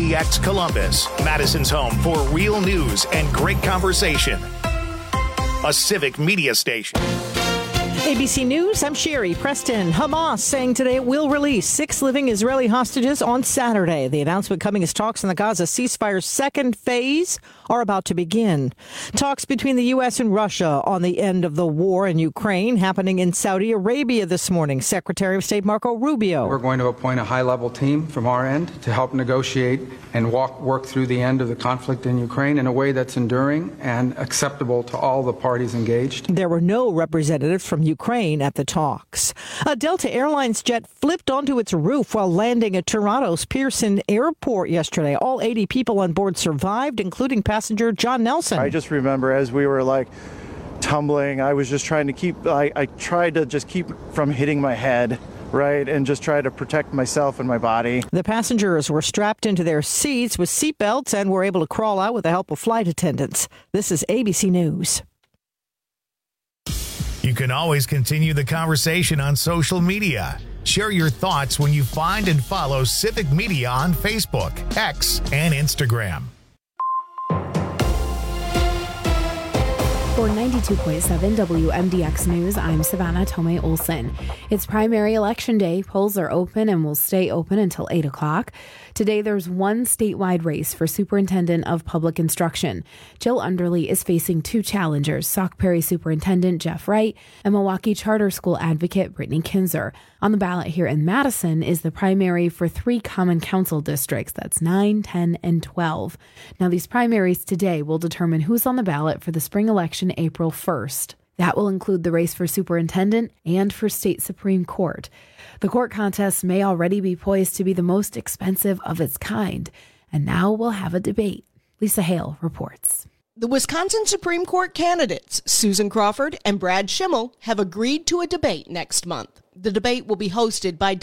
WMDX Columbus, Madison's home for real news and great conversation. A civic media station. ABC News, I'm Sherry Preston. Hamas saying today it will release 6 living Israeli hostages on Saturday. The announcement coming as talks in the Gaza ceasefire's second phase are about to begin. Talks between the U.S. and Russia on the end of the war in Ukraine happening in Saudi Arabia this morning. Secretary of State Marco Rubio. We're going to appoint a high-level team from our end to help negotiate and work through the end of the conflict in Ukraine in a way that's enduring and acceptable to all the parties engaged. There were no representatives from Ukraine at the talks. A Delta Airlines jet flipped onto its roof while landing at Toronto's Pearson Airport yesterday. All 80 people on board survived, including passenger John Nelson. I just remember as we were tumbling, I was just trying to I tried to just keep from hitting my head. Right, and just try to protect myself and my body. The passengers were strapped into their seats with seatbelts and were able to crawl out with the help of flight attendants. This is ABC News. You can always continue the conversation on social media. Share your thoughts when you find and follow Civic Media on Facebook, X, and Instagram. For 92.7 WMDX News, I'm Savannah Tomei Olson. It's primary election day. Polls are open and will stay open until 8 o'clock. Today, there's one statewide race for Superintendent of Public Instruction. Jill Underly is facing 2 challengers, Sauk Prairie Superintendent Jeff Wright and Milwaukee Charter School advocate Brittany Kinzer. On the ballot here in Madison is the primary for 3 Common Council districts. That's 9, 10, and 12. Now, these primaries today will determine who's on the ballot for the spring election April 1st. That will include the race for superintendent and for state Supreme Court. The court contest may already be poised to be the most expensive of its kind, and now we'll have a debate. Lisa Hale reports. The Wisconsin Supreme Court candidates, Susan Crawford and Brad Schimmel, have agreed to a debate next month. The debate will be hosted by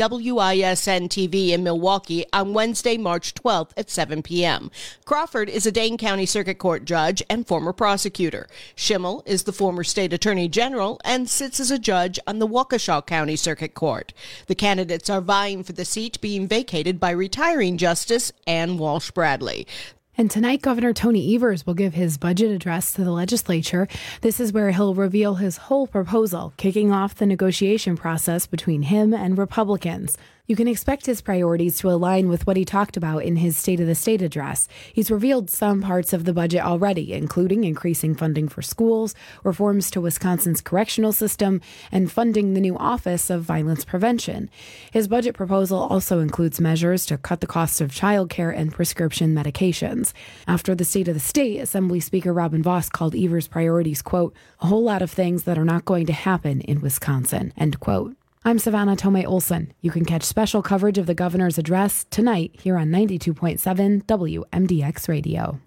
WISN-TV in Milwaukee on Wednesday, March 12th at 7 p.m. Crawford is a Dane County Circuit Court judge and former prosecutor. Schimmel is the former state attorney general and sits as a judge on the Waukesha County Circuit Court. The candidates are vying for the seat being vacated by retiring Justice Ann Walsh Bradley. And tonight, Governor Tony Evers will give his budget address to the legislature. This is where he'll reveal his whole proposal, kicking off the negotiation process between him and Republicans. You can expect his priorities to align with what he talked about in his State of the State address. He's revealed some parts of the budget already, including increasing funding for schools, reforms to Wisconsin's correctional system, and funding the new Office of Violence Prevention. His budget proposal also includes measures to cut the cost of childcare and prescription medications. After the State of the State, Assembly Speaker Robin Vos called Evers' priorities, quote, a whole lot of things that are not going to happen in Wisconsin, end quote. I'm Savannah Tomei Olson. You can catch special coverage of the governor's address tonight here on 92.7 WMDX Radio.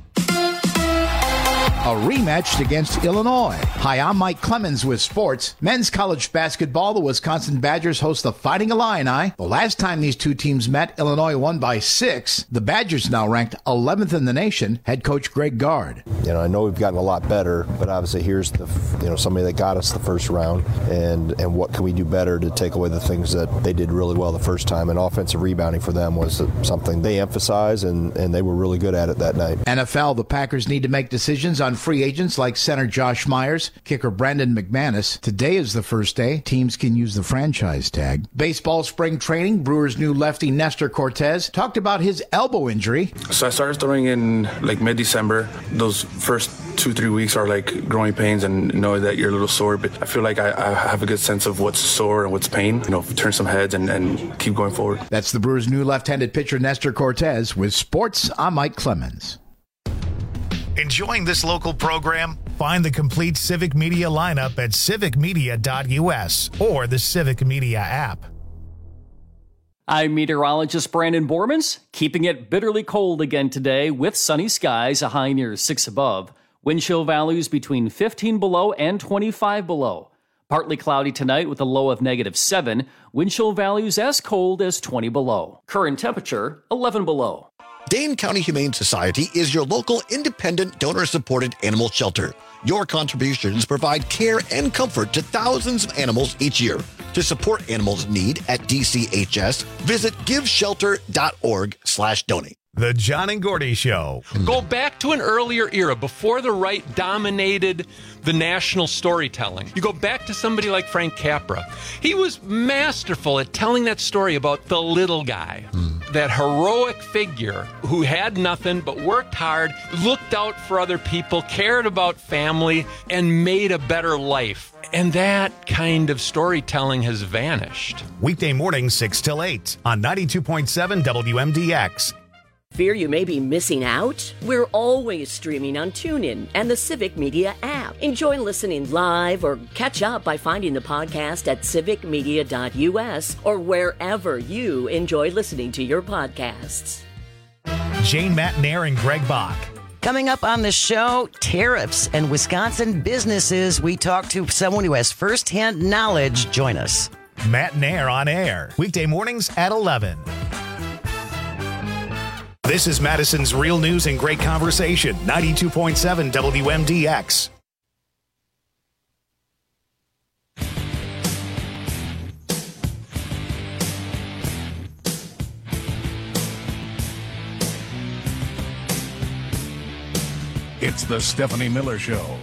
A rematch against Illinois. Hi, I'm Mike Clemens with sports. Men's college basketball, the Wisconsin Badgers host the Fighting Illini. The last time these two teams met, Illinois won by 6. The Badgers now ranked 11th in the nation. Head coach Greg Gard. I know we've gotten a lot better, but obviously here's somebody that got us the first round, and what can we do better to take away the things that they did really well the first time, and offensive rebounding for them was something they emphasized, and they were really good at it that night. NFL, the Packers need to make decisions on free agents like center Josh Myers, kicker Brandon McManus. Today is the first day teams can use the franchise tag. Baseball spring training, Brewers' new lefty Nestor Cortez talked about his elbow injury. So I started throwing in mid-December. Those first 2-3 weeks are like growing pains and know that you're a little sore, but I feel like I have a good sense of what's sore and what's pain. Turn some heads and keep going forward. That's the Brewers' new left-handed pitcher Nestor Cortez. With sports, I'm Mike Clemens. Enjoying this local program? Find the complete Civic Media lineup at civicmedia.us or the Civic Media app. I'm meteorologist Brandon Bormans, keeping it bitterly cold again today with sunny skies, a high near 6 above. Wind chill values between 15 below and 25 below. Partly cloudy tonight with a low of -7. Wind chill values as cold as 20 below. Current temperature, 11 below. Dane County Humane Society is your local independent donor-supported animal shelter. Your contributions provide care and comfort to thousands of animals each year. To support animals in need at DCHS, visit giveshelter.org/donate. The John and Gordy Show. Go back to an earlier era before the right dominated the national storytelling. You go back to somebody like Frank Capra. He was masterful at telling that story about the little guy, that heroic figure who had nothing but worked hard, looked out for other people, cared about family, and made a better life. And that kind of storytelling has vanished. Weekday mornings 6 till 8 on 92.7 WMDX. Fear you may be missing out? We're always streaming on TuneIn and the Civic Media app. Enjoy listening live or catch up by finding the podcast at civicmedia.us or wherever you enjoy listening to your podcasts. Jane Matnair and Greg Bach. Coming up on the show, tariffs and Wisconsin businesses. We talk to someone who has firsthand knowledge. Join us. Matt Nair on air. Weekday mornings at 11. This is Madison's Real News and Great Conversation, 92.7 WMDX. It's the Stephanie Miller Show.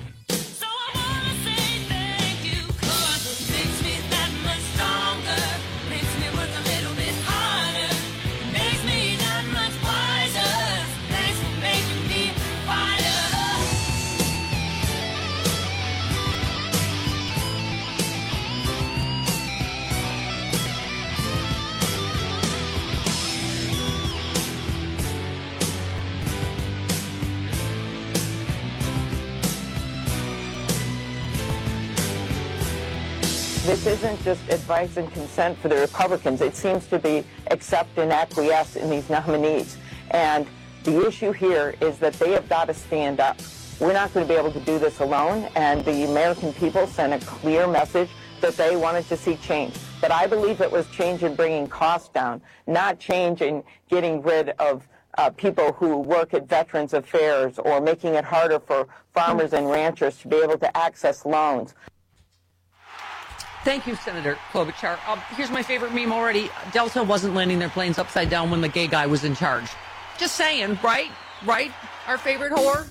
This isn't just advice and consent for the Republicans. It seems to be accept and acquiesce in these nominees. And the issue here is that they have got to stand up. We're not going to be able to do this alone, and the American people sent a clear message that they wanted to see change. But I believe it was change in bringing costs down, not change in getting rid of people who work at Veterans Affairs or making it harder for farmers and ranchers to be able to access loans. Thank you, Senator Klobuchar. Here's my favorite meme already. Delta wasn't landing their planes upside down when the gay guy was in charge. Just saying, right? Right? Our favorite whore?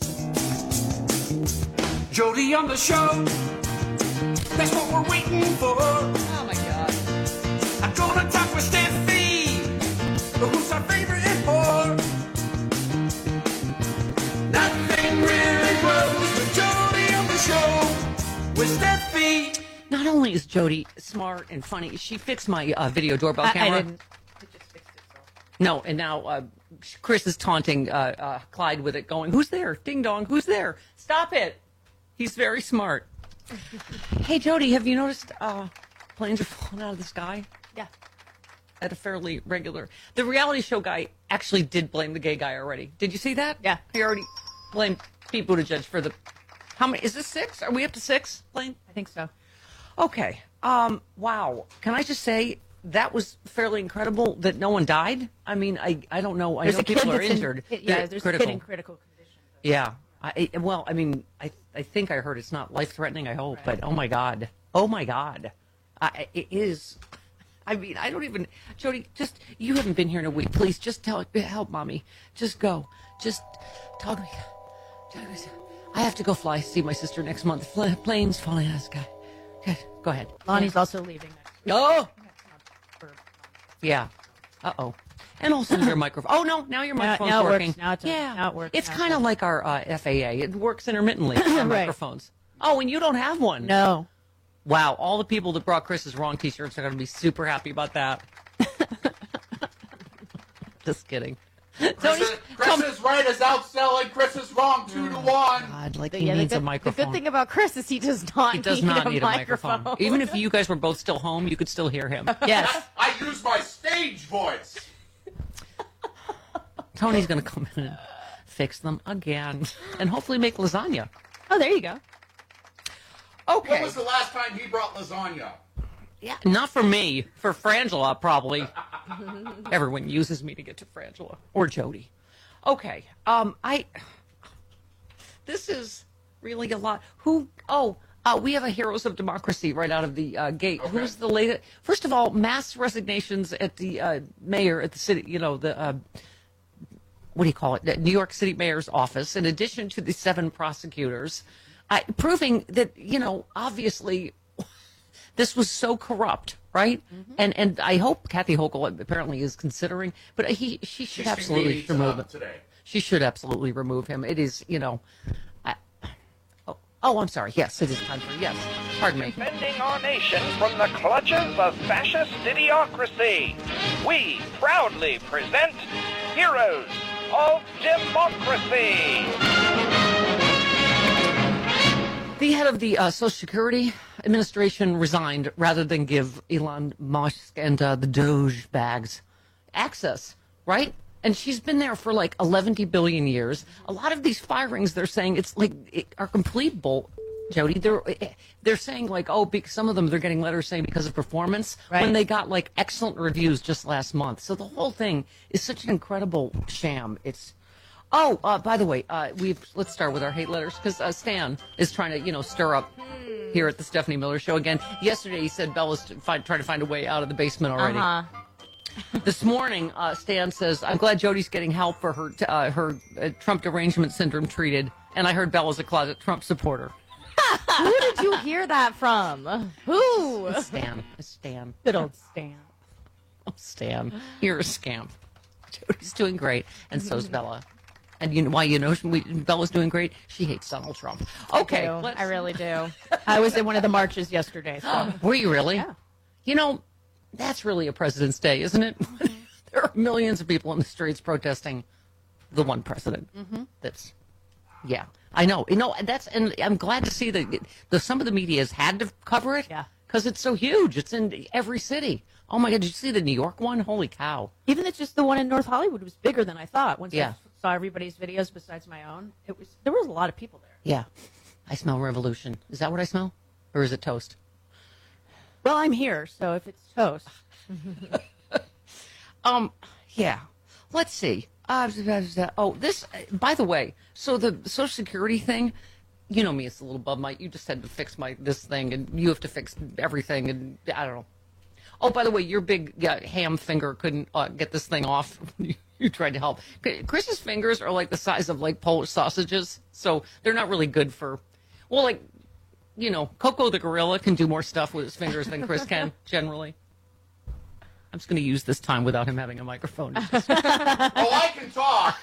Jody on the show. That's what we're waiting for. Oh, my God. I'm gonna talk with Steffi. Who's our favorite whore? Nothing really grows with Jody on the show. With Steffi. Not only is Jody smart and funny, she fixed my video doorbell camera. I didn't. It just fixed itself. No, and now Chris is taunting Clyde with it, going, "Who's there? Ding dong, who's there? Stop it." He's very smart. Hey, Jody, have you noticed planes are falling out of the sky? Yeah. At a fairly regular. The reality show guy actually did blame the gay guy already. Did you see that? Yeah. He already blamed Pete Buttigieg for the. How many? Is this 6? Are we up to 6, Blaine? I think so. Okay. Wow. Can I just say that was fairly incredible that no one died? I mean, I don't know. I know people are injured. There's a kid in critical condition. Yeah. I think I heard it's not life-threatening, I hope. But, oh, my God. Oh, my God. It is. I mean, I don't even. Jody, just, you haven't been here in a week. Please, just help Mommy. Just go. Just talk to me. I have to go see my sister next month. Planes falling out of the sky. Okay, go ahead. Lonnie's also leaving next week. Oh! Yeah. Uh-oh. And also your microphone. Oh, no, now your microphone's now working. Works. Now it works. It's kind of like our FAA. It works intermittently, our microphones. Oh, and you don't have one. No. Wow, all the people that brought Chris's wrong T-shirts are going to be super happy about that. Just kidding. Chris is right is outselling Chris is wrong 2-1. God, like he needs a microphone. The good thing about Chris is he does not need a microphone. Even if you guys were both still home, you could still hear him. Yes. I use my stage voice. Tony's going to come in and fix them again. And hopefully make lasagna. Oh, there you go. Okay. When was the last time he brought lasagna? Yeah, not for me. For Frangela, probably. Everyone uses me to get to Frangela. Or Jody. Okay. This is really a lot. We have a Heroes of Democracy right out of the gate. Okay. Who's the latest? First of all, mass resignations at the mayor, at the city, the New York City mayor's office, in addition to the 7 prosecutors, proving that, obviously this was so corrupt, right? Mm-hmm. And I hope Kathy Hochul apparently is considering, but she should absolutely remove him. She should absolutely remove him. It is, I'm sorry. Yes, it is time for, yes. Pardon me. Defending our nation from the clutches of fascist idiocracy, we proudly present Heroes of Democracy. The head of the Social Security Administration resigned rather than give Elon Musk and the Doge bags access, right? And she's been there for like 11 billion years. A lot of these firings, they're saying are complete bull. Jody, they're saying because some of them they're getting letters saying because of performance, right, when they got like excellent reviews just last month. So the whole thing is such an incredible sham. It's by the way, let's start with our hate letters because Stan is trying to stir up here at the Stephanie Miller Show again. Yesterday he said Bella's trying to find a way out of the basement already. Uh-huh. This morning, Stan says, I'm glad Jody's getting help for her Trump derangement syndrome treated. And I heard Bella's a closet Trump supporter. Who did you hear that from? Who? Stan. Good old Stan. Oh, Stan. You're a scamp. Jody's doing great. And so's Bella. And you know why Bella's doing great? She hates Donald Trump. Okay. I really do. I was in one of the marches yesterday. So. Were you really? Yeah. That's really a President's Day, isn't it? There are millions of people in the streets protesting the one president. Mm-hmm. I know. And I'm glad to see that some of the media has had to cover it because it's so huge. It's in every city. Oh my God, did you see the New York one? Holy cow. Even just the one in North Hollywood was bigger than I thought. Once I saw everybody's videos besides my own, there was a lot of people there. Yeah. I smell revolution. Is that what I smell? Or is it toast? Well, I'm here, so if it's toast. Let's see. This, by the way, so the Social Security thing, you know me, it's a little above you just had to fix this thing, and you have to fix everything, and I don't know. Oh, by the way, your big ham finger couldn't get this thing off. You tried to help. Chris's fingers are like the size of like Polish sausages, so they're not really good for, Coco the gorilla can do more stuff with his fingers than Chris can, generally. I'm just going to use this time without him having a microphone. I can talk.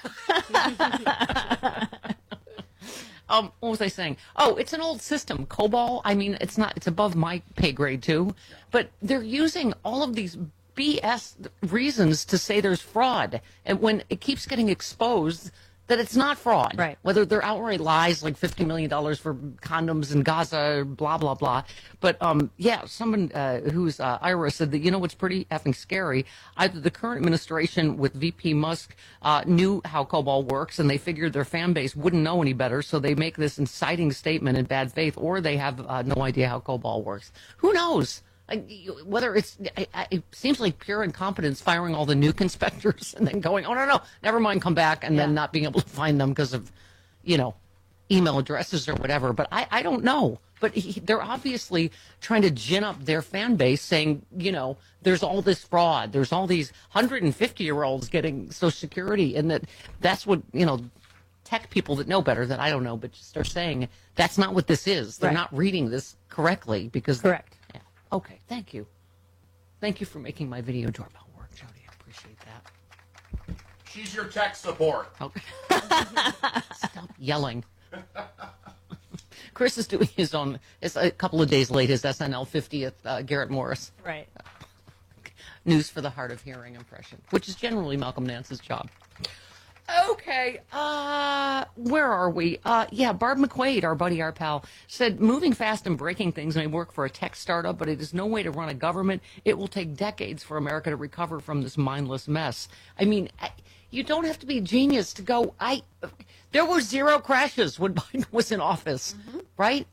What was I saying? Oh, it's an old system. COBOL, it's above my pay grade too. But they're using all of these BS reasons to say there's fraud. And when it keeps getting exposed that it's not fraud. Right. Whether they're outright lies, like $50 million for condoms in Gaza, blah, blah, blah. But, someone who's Ira said that, what's pretty effing scary. Either the current administration with VP Musk knew how COBOL works and they figured their fan base wouldn't know any better, so they make this inciting statement in bad faith, or they have no idea how COBOL works. Who knows? Whether it seems like pure incompetence firing all the nuke inspectors and then going, oh, no, never mind, come back, and then not being able to find them because of, email addresses or whatever. But I don't know. But they're obviously trying to gin up their fan base saying, there's all this fraud. There's all these 150-year-olds getting Social Security. And that's what, tech people that know better that I don't know, but just are saying that's not what this is. They're not reading this correctly because. Correct. Okay, thank you. Thank you for making my video doorbell work, Jody. I appreciate that. She's your tech support. Okay. Stop yelling. Chris is doing his own, it's a couple of days late, his SNL 50th Garrett Morris. Right. News for the hard of hearing impression, which is generally Malcolm Nance's job. Okay, where are we? Barb McQuaid, our buddy, our pal, said moving fast and breaking things may work for a tech startup, but it is no way to run a government. It will take decades for America to recover from this mindless mess. You don't have to be a genius to go, there were 0 crashes when Biden was in office, right?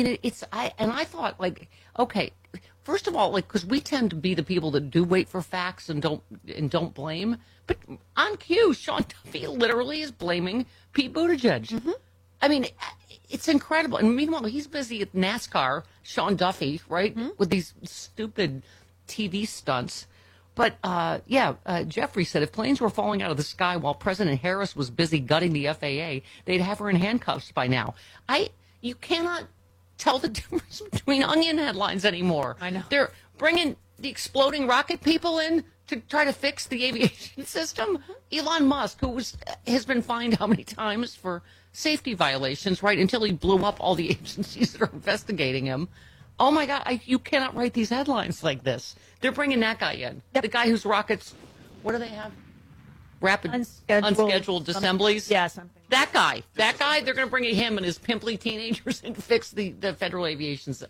I thought, okay, first of all, because we tend to be the people that do wait for facts and don't blame. But on cue, Sean Duffy literally is blaming Pete Buttigieg. Mm-hmm. It's incredible. And meanwhile, he's busy at NASCAR, Sean Duffy, right, with these stupid TV stunts. Jeffrey said if planes were falling out of the sky while President Harris was busy gutting the FAA, they'd have her in handcuffs by now. You cannot tell the difference between Onion headlines anymore. I know. They're bringing the exploding rocket people in to try to fix the aviation system. Elon Musk, who has been fined how many times for safety violations, right, until he blew up all the agencies that are investigating him. Oh, my God, you cannot write these headlines like this. They're bringing that guy in. Yep. The guy whose rockets, what do they have? Unscheduled assemblies? Yeah, something. That guy, they're going to bring him and his pimply teenagers in to fix the Federal Aviation System.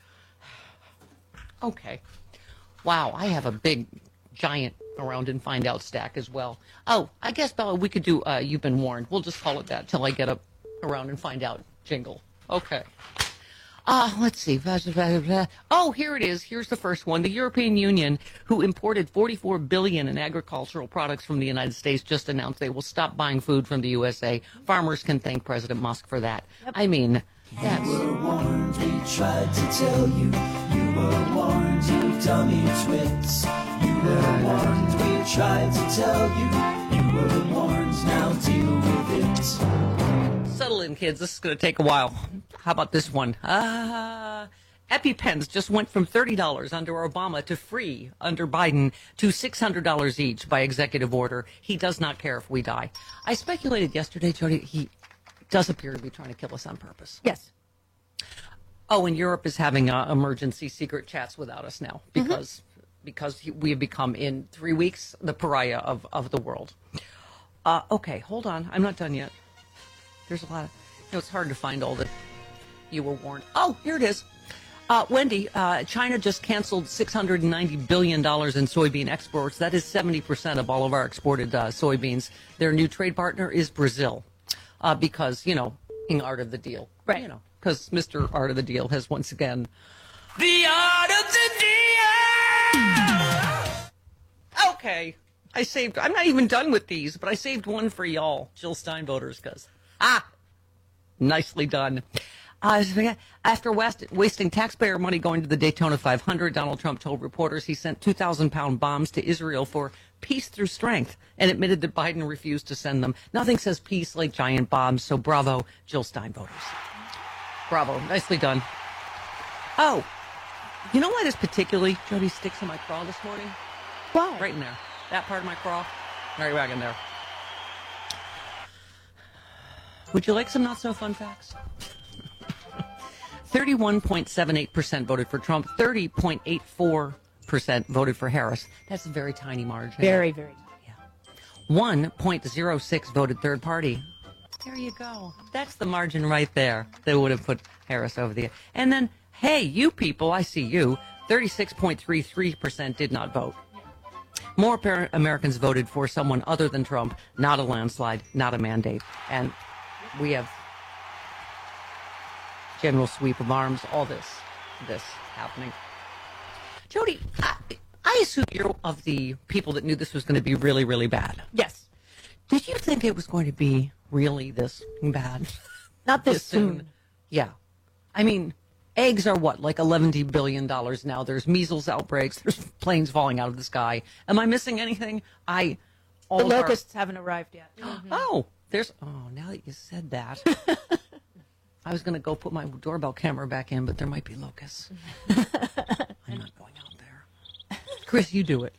Okay. Wow, I have a big, giant around and find out stack as well. Oh, I guess, Bella, we could do You've Been Warned. We'll just call it that till I get up around and find out jingle. Okay. Let's see. Oh, here it is. Here's the first one. The European Union, who imported $44 billion in agricultural products from the United States, just announced they will stop buying food from the USA. Farmers can thank President Musk for that. Yep. I mean, that's... You were warned, we tried to tell you. You were warned, you dummy twits. You were warned, we tried to tell you. You were warned, now deal with it. Settle in, kids. This is going to take a while. How about this one? EpiPens just went from $30 under Obama to free under Biden to $600 each by executive order. He does not care if we die. I speculated yesterday, Jody, he does appear to be trying to kill us on purpose. Yes. Oh, and Europe is having emergency secret chats without us now because we have become, in 3 weeks, the pariah of the world. Okay, hold on. I'm not done yet. There's a lot of... it's hard to find all that you were warned. Oh, here it is. Wendy, China just canceled $690 billion in soybean exports. That is 70% of all of our exported soybeans. Their new trade partner is Brazil because, being art of the deal. Right. Because Mr. Art of the Deal has once again... The art of the deal! Okay. I'm not even done with these, but I saved one for y'all, Jill Stein voters, because... nicely done. After wasting taxpayer money going to the Daytona 500, Donald Trump told reporters he sent 2,000-pound bombs to Israel for peace through strength and admitted that Biden refused to send them. Nothing says peace like giant bombs, so bravo, Jill Stein voters. Bravo. Nicely done. Oh, you know why this particularly, Jody, sticks in my craw this morning? Why? Right in there. That part of my craw. Right back in there. Would you like some not-so-fun facts? 31.78% voted for Trump. 30.84% voted for Harris. That's a very tiny margin. Very, very tiny. Yeah. 1.06 voted third party. There you go. That's the margin right there that would have put Harris over the... And then, hey, you people, I see you. 36.33% did not vote. More Americans voted for someone other than Trump, not a landslide, not a mandate. And we have general sweep of arms, all this happening. Jody, I assume you're of the people that knew this was going to be really, really bad. Yes. Did you think it was going to be really this bad? Not this soon. Yeah. I mean, eggs are what, like $11 billion now. There's measles outbreaks. There's planes falling out of the sky. Am I missing anything? The locusts haven't arrived yet. Oh, now that you said that. I was going to go put my doorbell camera back in, but there might be locusts. I'm not going out there. Chris, you do it.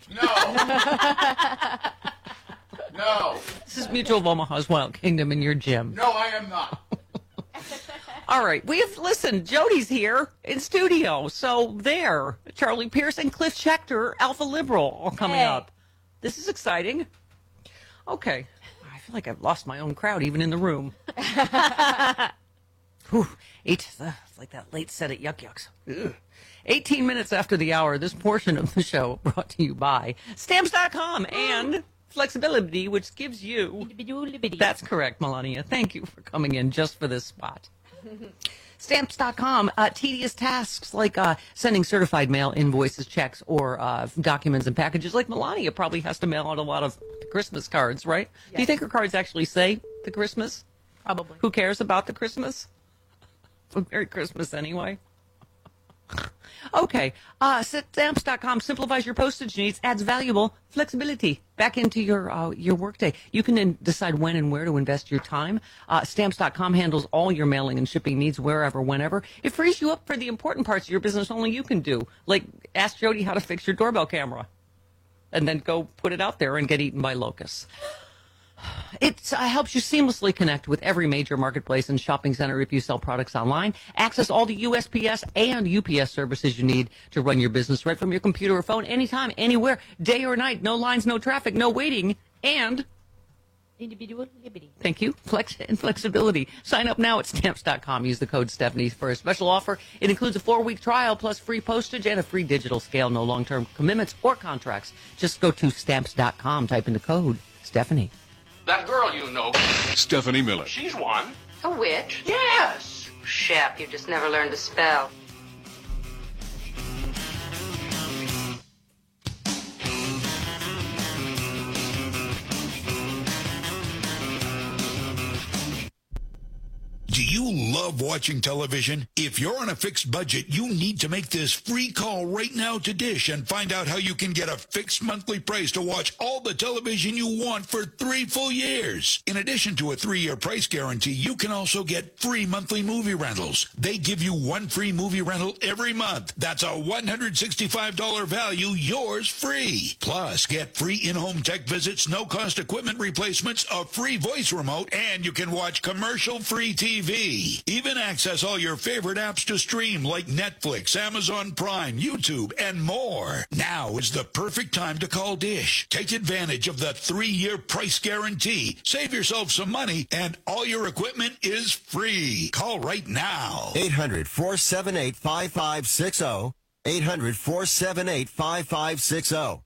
No. This is Mutual of Omaha's Wild Kingdom in your gym. No, I am not. All right. Listen, Jody's here in studio. So there. Charlie Pierce and Cliff Schechter, Alpha Liberal, all coming up. This is exciting. Okay. I feel like I've lost my own crowd, even in the room. It's like that late set at Yuck Yucks. Ugh. 18 minutes after the hour, this portion of the show brought to you by Stamps.com and Flexibility, which gives you... That's correct, Melania. Thank you for coming in just for this spot. Stamps.com, tedious tasks like sending certified mail, invoices, checks, or documents and packages. Like Melania probably has to mail out a lot of Christmas cards, right? Yes. Do you think her cards actually say the Christmas? Probably. Who cares about the Christmas? Merry Christmas anyway. Okay. Stamps.com simplifies your postage needs, adds valuable flexibility back into your workday. You can then decide when and where to invest your time. Stamps.com handles all your mailing and shipping needs wherever, whenever. It frees you up for the important parts of your business only you can do, like ask Jody how to fix your doorbell camera, and then go put it out there and get eaten by locusts. It helps you seamlessly connect with every major marketplace and shopping center if you sell products online. Access all the USPS and UPS services you need to run your business right from your computer or phone, anytime, anywhere, day or night. No lines, no traffic, no waiting, and individual liberty. Thank you. Flexibility. Sign up now at Stamps.com. Use the code Stephanie for a special offer. It includes a 4-week trial plus free postage and a free digital scale. No long-term commitments or contracts. Just go to Stamps.com. Type in the code Stephanie. That girl you know, Stephanie Miller. she's one. A witch? Yes. Shep, you just never learned to spell. Do you love watching television? If you're on a fixed budget, you need to make this free call right now to Dish and find out how you can get a fixed monthly price to watch all the television you want for 3 full years. In addition to a 3-year price guarantee, you can also get free monthly movie rentals. They give you 1 free movie rental every month. That's a $165 value, yours free. Plus, get free in-home tech visits, no-cost equipment replacements, a free voice remote, and you can watch commercial-free TV. Even access all your favorite apps to stream like Netflix, Amazon Prime, YouTube, and more. Now is the perfect time to call Dish. Take advantage of the 3-year price guarantee. Save yourself some money, and all your equipment is free. Call right now. 800-478-5560. 800-478-5560.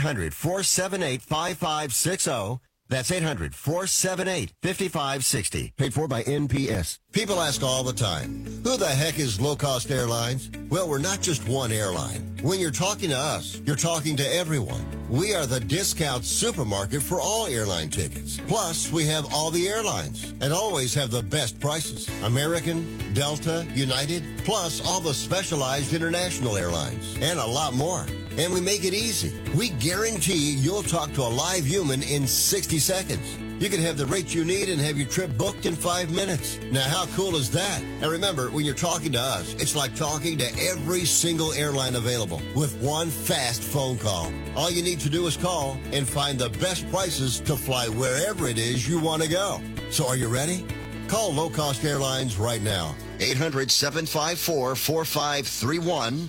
800-478-5560. That's 800-478-5560. Paid for by NPS. People ask all the time, who the heck is Low Cost Airlines? Well, we're not just one airline. When you're talking to us, you're talking to everyone. We are the discount supermarket for all airline tickets. Plus, we have all the airlines and always have the best prices. American, Delta, United, plus all the specialized international airlines and a lot more. And we make it easy. We guarantee you'll talk to a live human in 60 seconds. You can have the rate you need and have your trip booked in 5 minutes. Now, how cool is that? And remember, when you're talking to us, it's like talking to every single airline available with one fast phone call. All you need to do is call and find the best prices to fly wherever it is you want to go. So are you ready? Call Low Cost Airlines right now. 800-754-4531.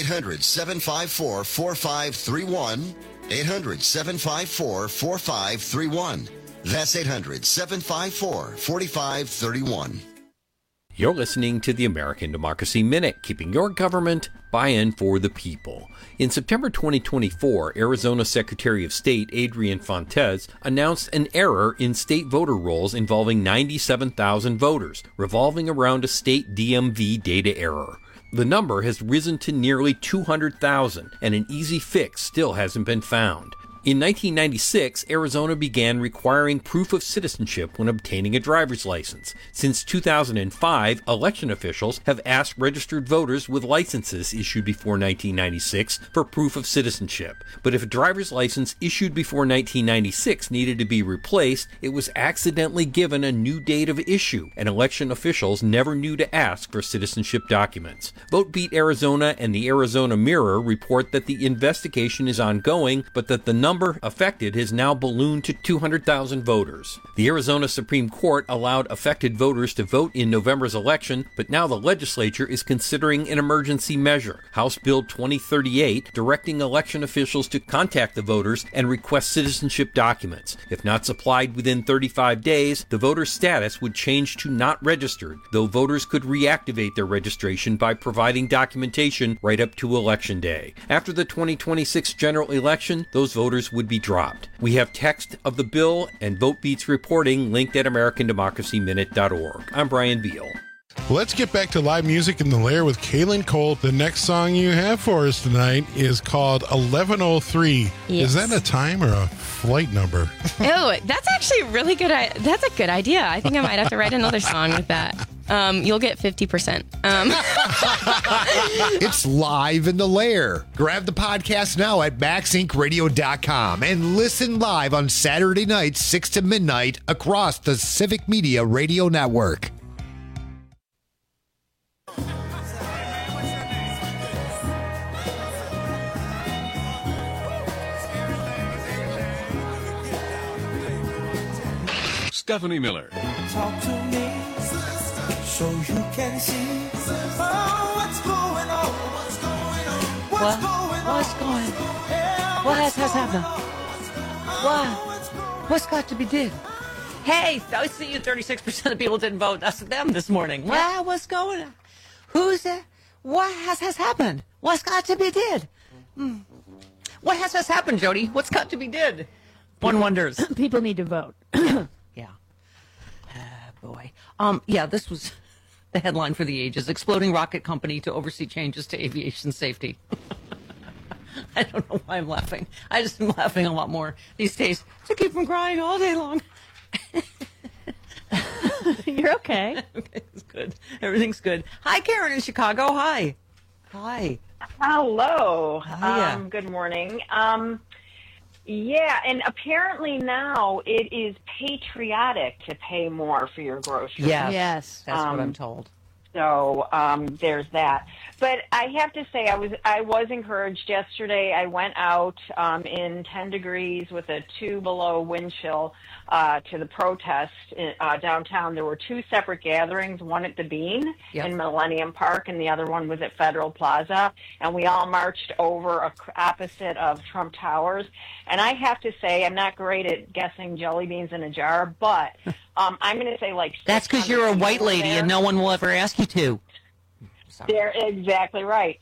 800-754-4531. 800-754-4531. That's 800-754-4531. You're listening to the American Democracy Minute, keeping your government buy-in for the people. In September 2024, Arizona Secretary of State Adrian Fontes announced an error in state voter rolls involving 97,000 voters, revolving around a state DMV data error. The number has risen to nearly 200,000, and an easy fix still hasn't been found. In 1996, Arizona began requiring proof of citizenship when obtaining a driver's license. Since 2005, election officials have asked registered voters with licenses issued before 1996 for proof of citizenship. But if a driver's license issued before 1996 needed to be replaced, it was accidentally given a new date of issue, and election officials never knew to ask for citizenship documents. VoteBeat Arizona and the Arizona Mirror report that the investigation is ongoing, but that the number affected has now ballooned to 200,000 voters. The Arizona Supreme Court allowed affected voters to vote in November's election, but now the legislature is considering an emergency measure, House Bill 2038, directing election officials to contact the voters and request citizenship documents. If not supplied within 35 days, the voter's status would change to not registered, though voters could reactivate their registration by providing documentation right up to Election Day. After the 2026 general election, those voters would be dropped. We have text of the bill and VoteBeat's reporting linked at AmericanDemocracyMinute.org. I'm Brian Beal. Let's get back to live music in the Lair with Kaylin Cole. The next song you have for us tonight is called 1103. Yes. Is that a time or a flight number? Oh, that's actually really good. That's a good idea. I think I might have to write another song with that. you'll get 50%. It's live in the lair. Grab the podcast now at MaxIncRadio.com and listen live on Saturday nights, 6 to midnight, across the Civic Media Radio Network. Stephanie Miller. Talk to me so you can see what's going on. What has happened? What's got to be did? Hey, I see you. 36% of people didn't vote. That's them this morning. Well, what's going on? Who's that? What has happened? What's got to be did? What has happened, Jody? What's got to be did? One wonders. People need to vote. Yeah. Boy. Yeah, this was the headline for the ages. Exploding rocket company to oversee changes to aviation safety. I don't know why I'm laughing. I just am laughing a lot more these days to keep from crying all day long. You're okay. Okay, it's good. Everything's good. Hi, Karen in Chicago. Hi. Hi. Hello. Hiya. Good morning. Yeah, and apparently now it is patriotic to pay more for your groceries. Yes. That's what I'm told. So there's that. But I have to say, I was encouraged yesterday. I went out in 10 degrees with a 2 below wind chill to the protest downtown. There were 2 separate gatherings, one at the Bean in Millennium Park and the other one was at Federal Plaza. And we all marched over opposite of Trump Towers. And I have to say, I'm not great at guessing jelly beans in a jar, but I'm going to say like... That's because you're a white lady and no one will ever ask you to. They're exactly right.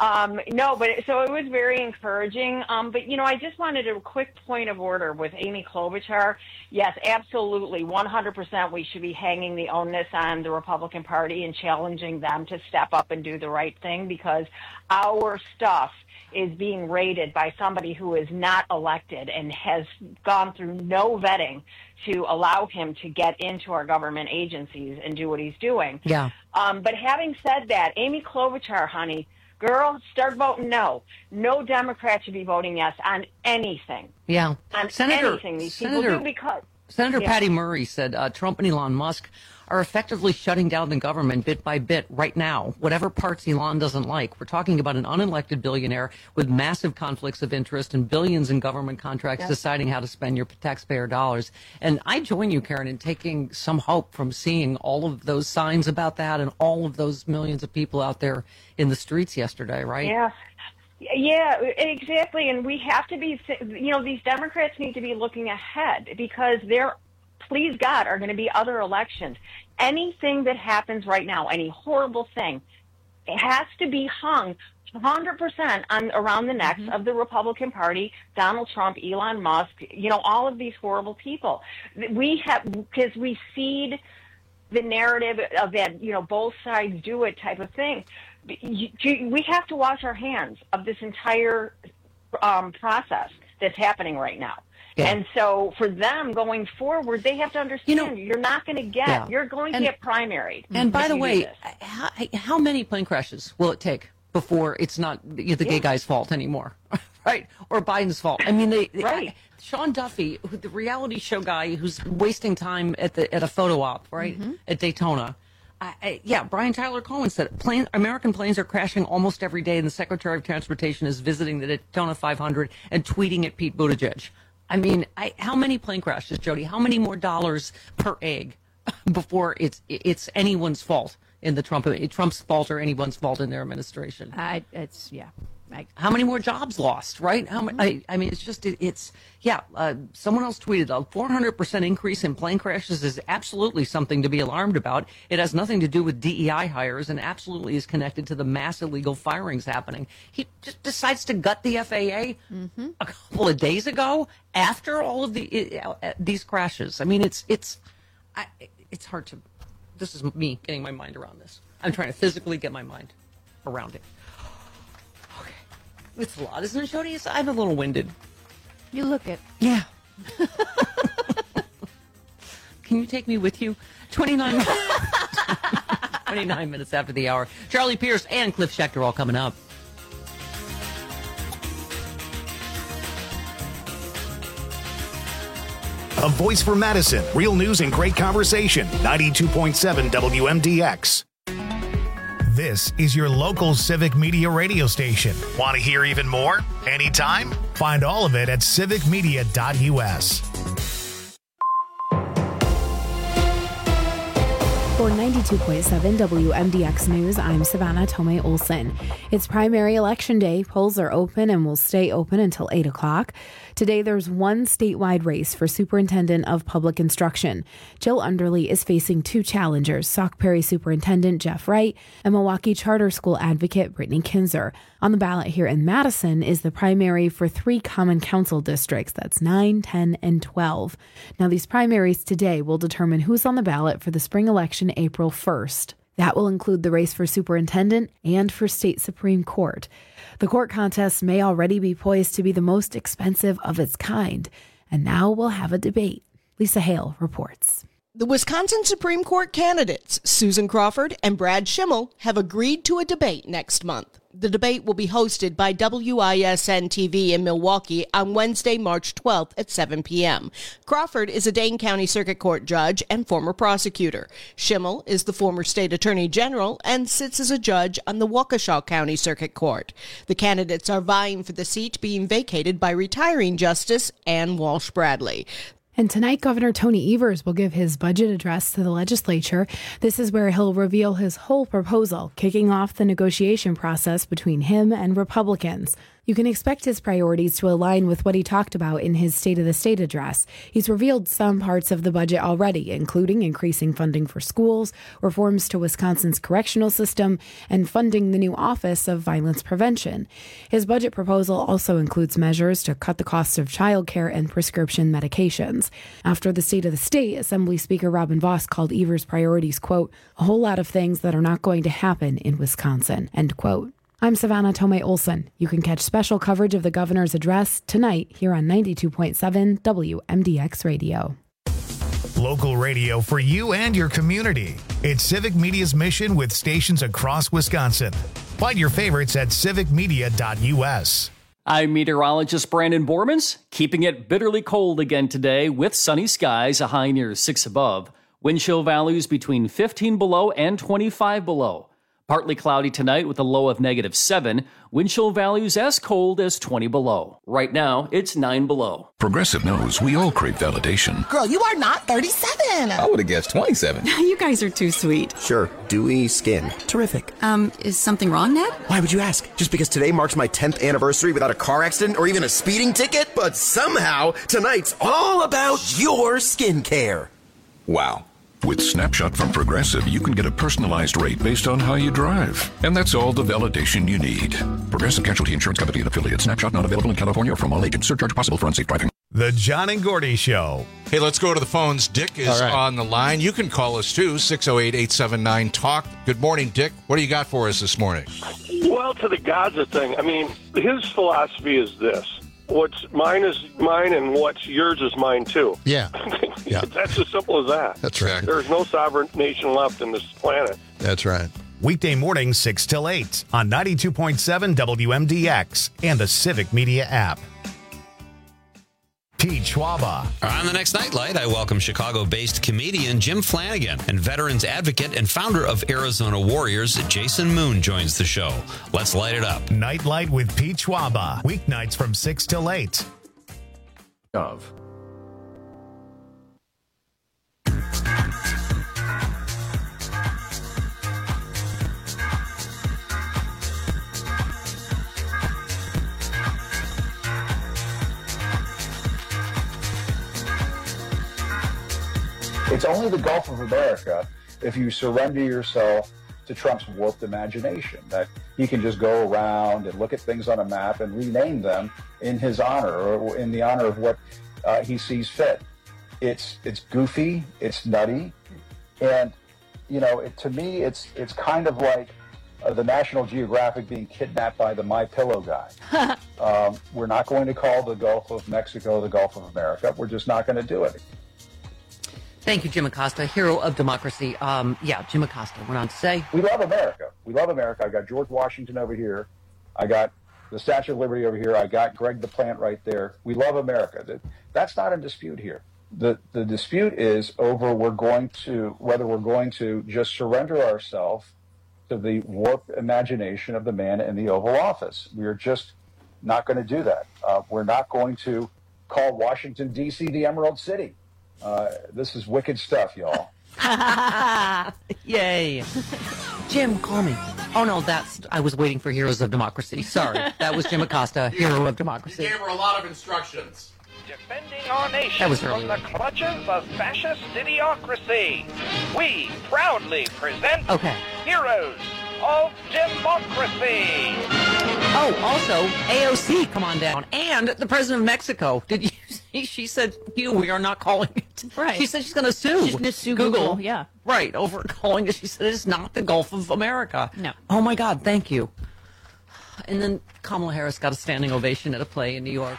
No, but so it was very encouraging. But, you know, I just wanted a quick point of order with Amy Klobuchar. Yes, absolutely, 100% we should be hanging the onus on the Republican Party and challenging them to step up and do the right thing because our stuff is being raided by somebody who is not elected and has gone through no vetting to allow him to get into our government agencies and do what he's doing. Yeah. But having said that, Amy Klobuchar, honey, girl, start voting no. No Democrat should be voting yes on anything. Yeah. On anything these people do because... Senator Patty Murray said Trump and Elon Musk are effectively shutting down the government bit by bit right now, whatever parts Elon doesn't like. We're talking about an unelected billionaire with massive conflicts of interest and billions in government contracts deciding how to spend your taxpayer dollars. And I join you, Karen, in taking some hope from seeing all of those signs about that and all of those millions of people out there in the streets yesterday, right? Yeah. Yeah, exactly. And we have to be, you know, these Democrats need to be looking ahead because there, please God, are going to be other elections. Anything that happens right now, any horrible thing, it has to be hung 100% on around the necks of the Republican Party, Donald Trump, Elon Musk, you know, all of these horrible people. We have, because we seed the narrative of that, you know, both sides do it type of thing. We have to wash our hands of this entire process that's happening right now. Yeah. And so for them going forward, they have to understand you're not going to get, you're going to get primaried. And by the way, how many plane crashes will it take before it's not the gay guy's fault anymore? Right? Or Biden's fault. I mean, Sean Duffy, the reality show guy who's wasting time at a photo op, right, at Daytona. Brian Tyler Cohen said American planes are crashing almost every day, and the Secretary of Transportation is visiting the Daytona 500 and tweeting at Pete Buttigieg. I mean, how many plane crashes, Jody? How many more dollars per egg before it's anyone's fault in the Trump's fault or anyone's fault in their administration? How many more jobs lost, right? I mean, someone else tweeted a 400% increase in plane crashes is absolutely something to be alarmed about. It has nothing to do with DEI hires and absolutely is connected to the mass illegal firings happening. He just decides to gut the FAA a couple of days ago after all of these crashes. I mean, it's hard to, this is me getting my mind around this. I'm trying to physically get my mind around it. It's a lot, isn't it, Jody? I'm a little winded. You look it. Yeah. Can you take me with you? 29 29 minutes after the hour. Charlie Pierce and Cliff Schechter all coming up. A voice for Madison. Real news and great conversation. 92.7 WMDX. This is your local Civic Media radio station. Want to hear even more? Anytime? Find all of it at civicmedia.us. For 92.7 WMDX News, I'm Savannah Tomei Olson. It's primary election day. Polls are open and will stay open until 8 o'clock. Today, there's one statewide race for Superintendent of Public Instruction. Jill Underly is facing two challengers, Sauk Prairie Superintendent Jeff Wright and Milwaukee Charter School advocate Brittany Kinzer. On the ballot here in Madison is the primary for three Common Council districts. That's 9, 10, and 12. Now, these primaries today will determine who's on the ballot for the spring election April 1st. That will include the race for superintendent and for state Supreme Court. The court contest may already be poised to be the most expensive of its kind, and now we'll have a debate. Lisa Hale reports. The Wisconsin Supreme Court candidates, Susan Crawford and Brad Schimmel, have agreed to a debate next month. The debate will be hosted by WISN TV in Milwaukee on Wednesday, March 12th at 7 p.m. Crawford is a Dane County Circuit Court judge and former prosecutor. Schimmel is the former state attorney general and sits as a judge on the Waukesha County Circuit Court. The candidates are vying for the seat being vacated by retiring Justice Ann Walsh Bradley. And tonight, Governor Tony Evers will give his budget address to the legislature. This is where he'll reveal his whole proposal, kicking off the negotiation process between him and Republicans. You can expect his priorities to align with what he talked about in his State of the State address. He's revealed some parts of the budget already, including increasing funding for schools, reforms to Wisconsin's correctional system, and funding the new Office of Violence Prevention. His budget proposal also includes measures to cut the cost of childcare and prescription medications. After the State of the State, Assembly Speaker Robin Vos called Evers' priorities, quote, a whole lot of things that are not going to happen in Wisconsin, end quote. I'm Savannah Tomei Olson. You can catch special coverage of the governor's address tonight here on 92.7 WMDX Radio. Local radio for you and your community. It's Civic Media's mission with stations across Wisconsin. Find your favorites at civicmedia.us. I'm meteorologist Brandon Bormans, keeping it bitterly cold again today with sunny skies, a high near 6 above. Wind chill values between 15 below and 25 below. Partly cloudy tonight with a low of -7. Wind chill values as cold as 20 below. Right now, it's 9 below. Progressive knows we all crave validation. Girl, you are not 37. I would have guessed 27. You guys are too sweet. Sure, dewy skin. Terrific. Is something wrong, Ned? Why would you ask? Just because today marks my 10th anniversary without a car accident or even a speeding ticket? But somehow, tonight's all about your skincare. Wow. With Snapshot from Progressive, you can get a personalized rate based on how you drive. And that's all the validation you need. Progressive Casualty Insurance Company and affiliate. Snapshot not available in California or from all agents. Surcharge possible for unsafe driving. The John and Gordy Show. Hey, let's go to the phones. Dick is on the line. You can call us too, 608-879-TALK. Good morning, Dick. What do you got for us this morning? Well, to the Gaza thing, I mean, his philosophy is this. What's mine is mine, and what's yours is mine, too. Yeah. Yeah. That's as simple as that. That's right. There's no sovereign nation left in this planet. That's right. Weekday mornings 6 till 8 on 92.7 WMDX and the Civic Media app. Pete Schwaba. On the next Nightlight, I welcome Chicago-based comedian Jim Flanagan, and veterans advocate and founder of Arizona Warriors, Jason Moon, joins the show. Let's light it up. Nightlight with Pete Schwaba. Weeknights from 6 till 8. It's only the Gulf of America if you surrender yourself to Trump's warped imagination, that he can just go around and look at things on a map and rename them in his honor or in the honor of what he sees fit. It's goofy, it's nutty, and to me it's kind of like the National Geographic being kidnapped by the My Pillow guy. We're not going to call the Gulf of Mexico the Gulf of America. We're just not going to do it. Thank you, Jim Acosta, hero of democracy. Jim Acosta went on to say, we love America. We love America. I got George Washington over here. I got the Statue of Liberty over here. I got Greg the Plant right there. We love America. That's not a dispute here. The dispute is over whether we're going to just surrender ourselves to the warped imagination of the man in the Oval Office. We're just not going to do that. We're not going to call Washington, D.C. the Emerald City. This is wicked stuff, y'all. Yay. Jim, call me. Oh, no, I was waiting for Heroes of Democracy. Sorry. That was Jim Acosta, hero of democracy. He gave her a lot of instructions. Defending our nation from the clutches of fascist idiocracy, we proudly present Heroes of Democracy. Oh, also, AOC, come on down. And the president of Mexico. Did you see? She said, we are not calling it. Right. She said she's going to sue. She's going to sue Google. Yeah. Right, over calling it. She said it's not the Gulf of America. No. Oh, my God, thank you. And then Kamala Harris got a standing ovation at a play in New York.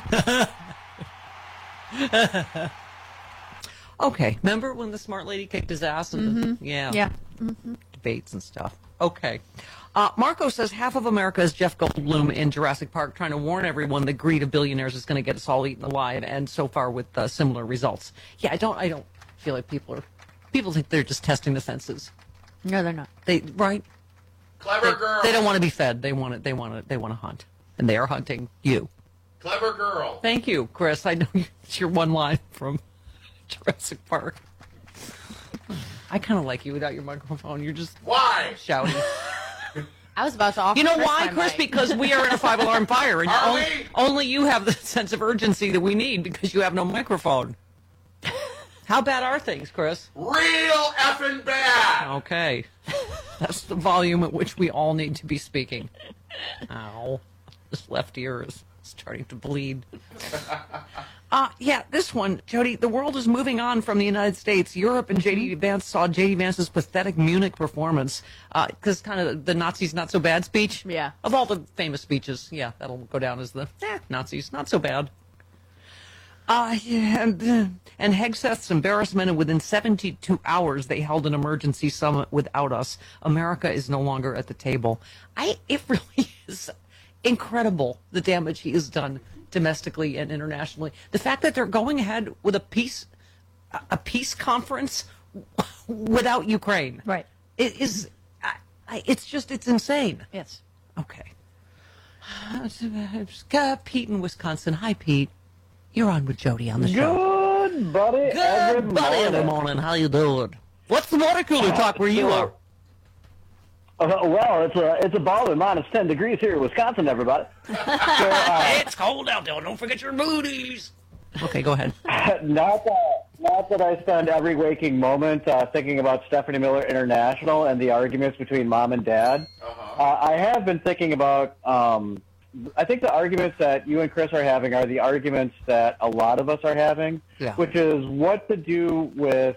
Okay, remember when the smart lady kicked his ass? And debates and stuff. Okay. Marco says half of America is Jeff Goldblum in Jurassic Park trying to warn everyone the greed of billionaires is going to get us all eaten alive, and so far with similar results. Yeah, I don't feel like people think they're just testing the fences. No, they're not. Right? Clever girl. They don't want to be fed. They want to hunt, and they are hunting you. Clever girl. Thank you, Chris. I know it's your one line from Jurassic Park. I kind of like you without your microphone. You're just shouting. I was about to offer. You know why, Chris? Because we are in a 5-alarm fire, and only you have the sense of urgency that we need because you have no microphone. How bad are things, Chris? Real effing bad. Okay, that's the volume at which we all need to be speaking. Ow, this left ear is starting to bleed. This one, Jody, the world is moving on from the United States. Europe and J.D. Vance saw J.D. Vance's pathetic Munich performance because kind of the Nazis not so bad speech. Yeah. Of all the famous speeches, that'll go down as the Nazis not so bad. And Hegseth's embarrassment, and within 72 hours they held an emergency summit without us. America is no longer at the table. It really is incredible the damage he has done domestically and internationally. The fact that they're going ahead with a peace conference without Ukraine, right? It is. It's insane. Yes. Okay. Pete in Wisconsin. Hi, Pete. You're on with Jody on the show. Good, buddy. Every morning. How you doing? What's the water cooler talk where you are? Well, it's about -10 degrees here in Wisconsin, everybody. It's cold out there. Don't forget your booties. Okay, go ahead. Not that I spend every waking moment thinking about Stephanie Miller International and the arguments between mom and dad. I have been thinking about. I think the arguments that you and Chris are having are the arguments that a lot of us are having, which is what to do with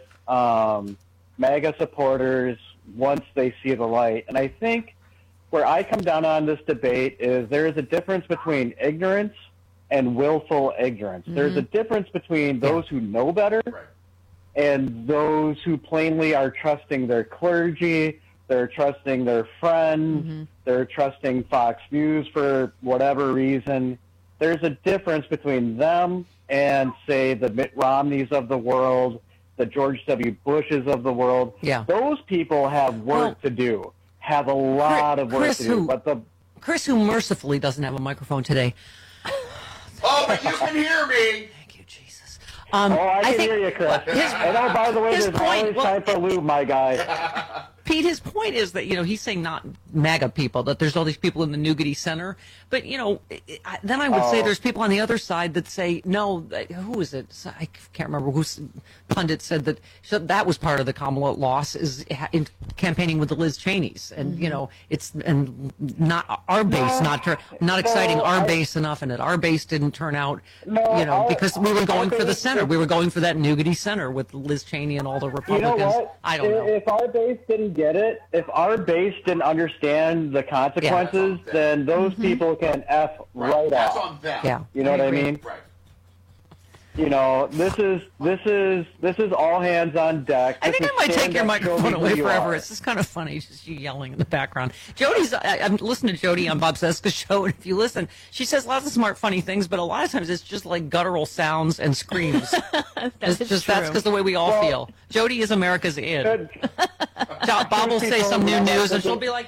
MAGA supporters once they see the light. And I think where I come down on this debate is there is a difference between ignorance and willful ignorance. Mm-hmm. There's a difference between those who know better and those who plainly are trusting their clergy, they're trusting their friends, they're trusting Fox News for whatever reason. There's a difference between them and, say, the Mitt Romneys of the world, the George W. Bushes of the world. Yeah. Those people have work to do, have a lot of work to do. But Chris, who mercifully doesn't have a microphone today. Oh, but you can hear me. Thank you, Jesus. I can hear you, Chris. And by the way, there's always time for lube, my guy. Pete, his point is that, he's saying not MAGA people, that there's all these people in the nougaty center. But, then I would say there's people on the other side that say, no, who is it? I can't remember who's pundit said that was part of the Kamala loss is in campaigning with the Liz Cheneys. And, it's not our base, not exciting our base enough. And that our base didn't turn out, because we were going for the center. We were going for that nougaty center with Liz Cheney and all the Republicans. You know what? I don't know. If our base didn't get it, if our base didn't understand the consequences, then those people can F right That's off. on them. Yeah. You know what I mean? Right. You know, this is all hands on deck. I think I might take your microphone away forever. Are. It's just kind of funny, just you yelling in the background. I'm listening to Jody on Bob Cesca's show, and if you listen, she says lots of smart, funny things, but a lot of times it's just like guttural sounds and screams. That's because the way we all feel. Jody is America's id. Bob will say some new news, and she'll be like,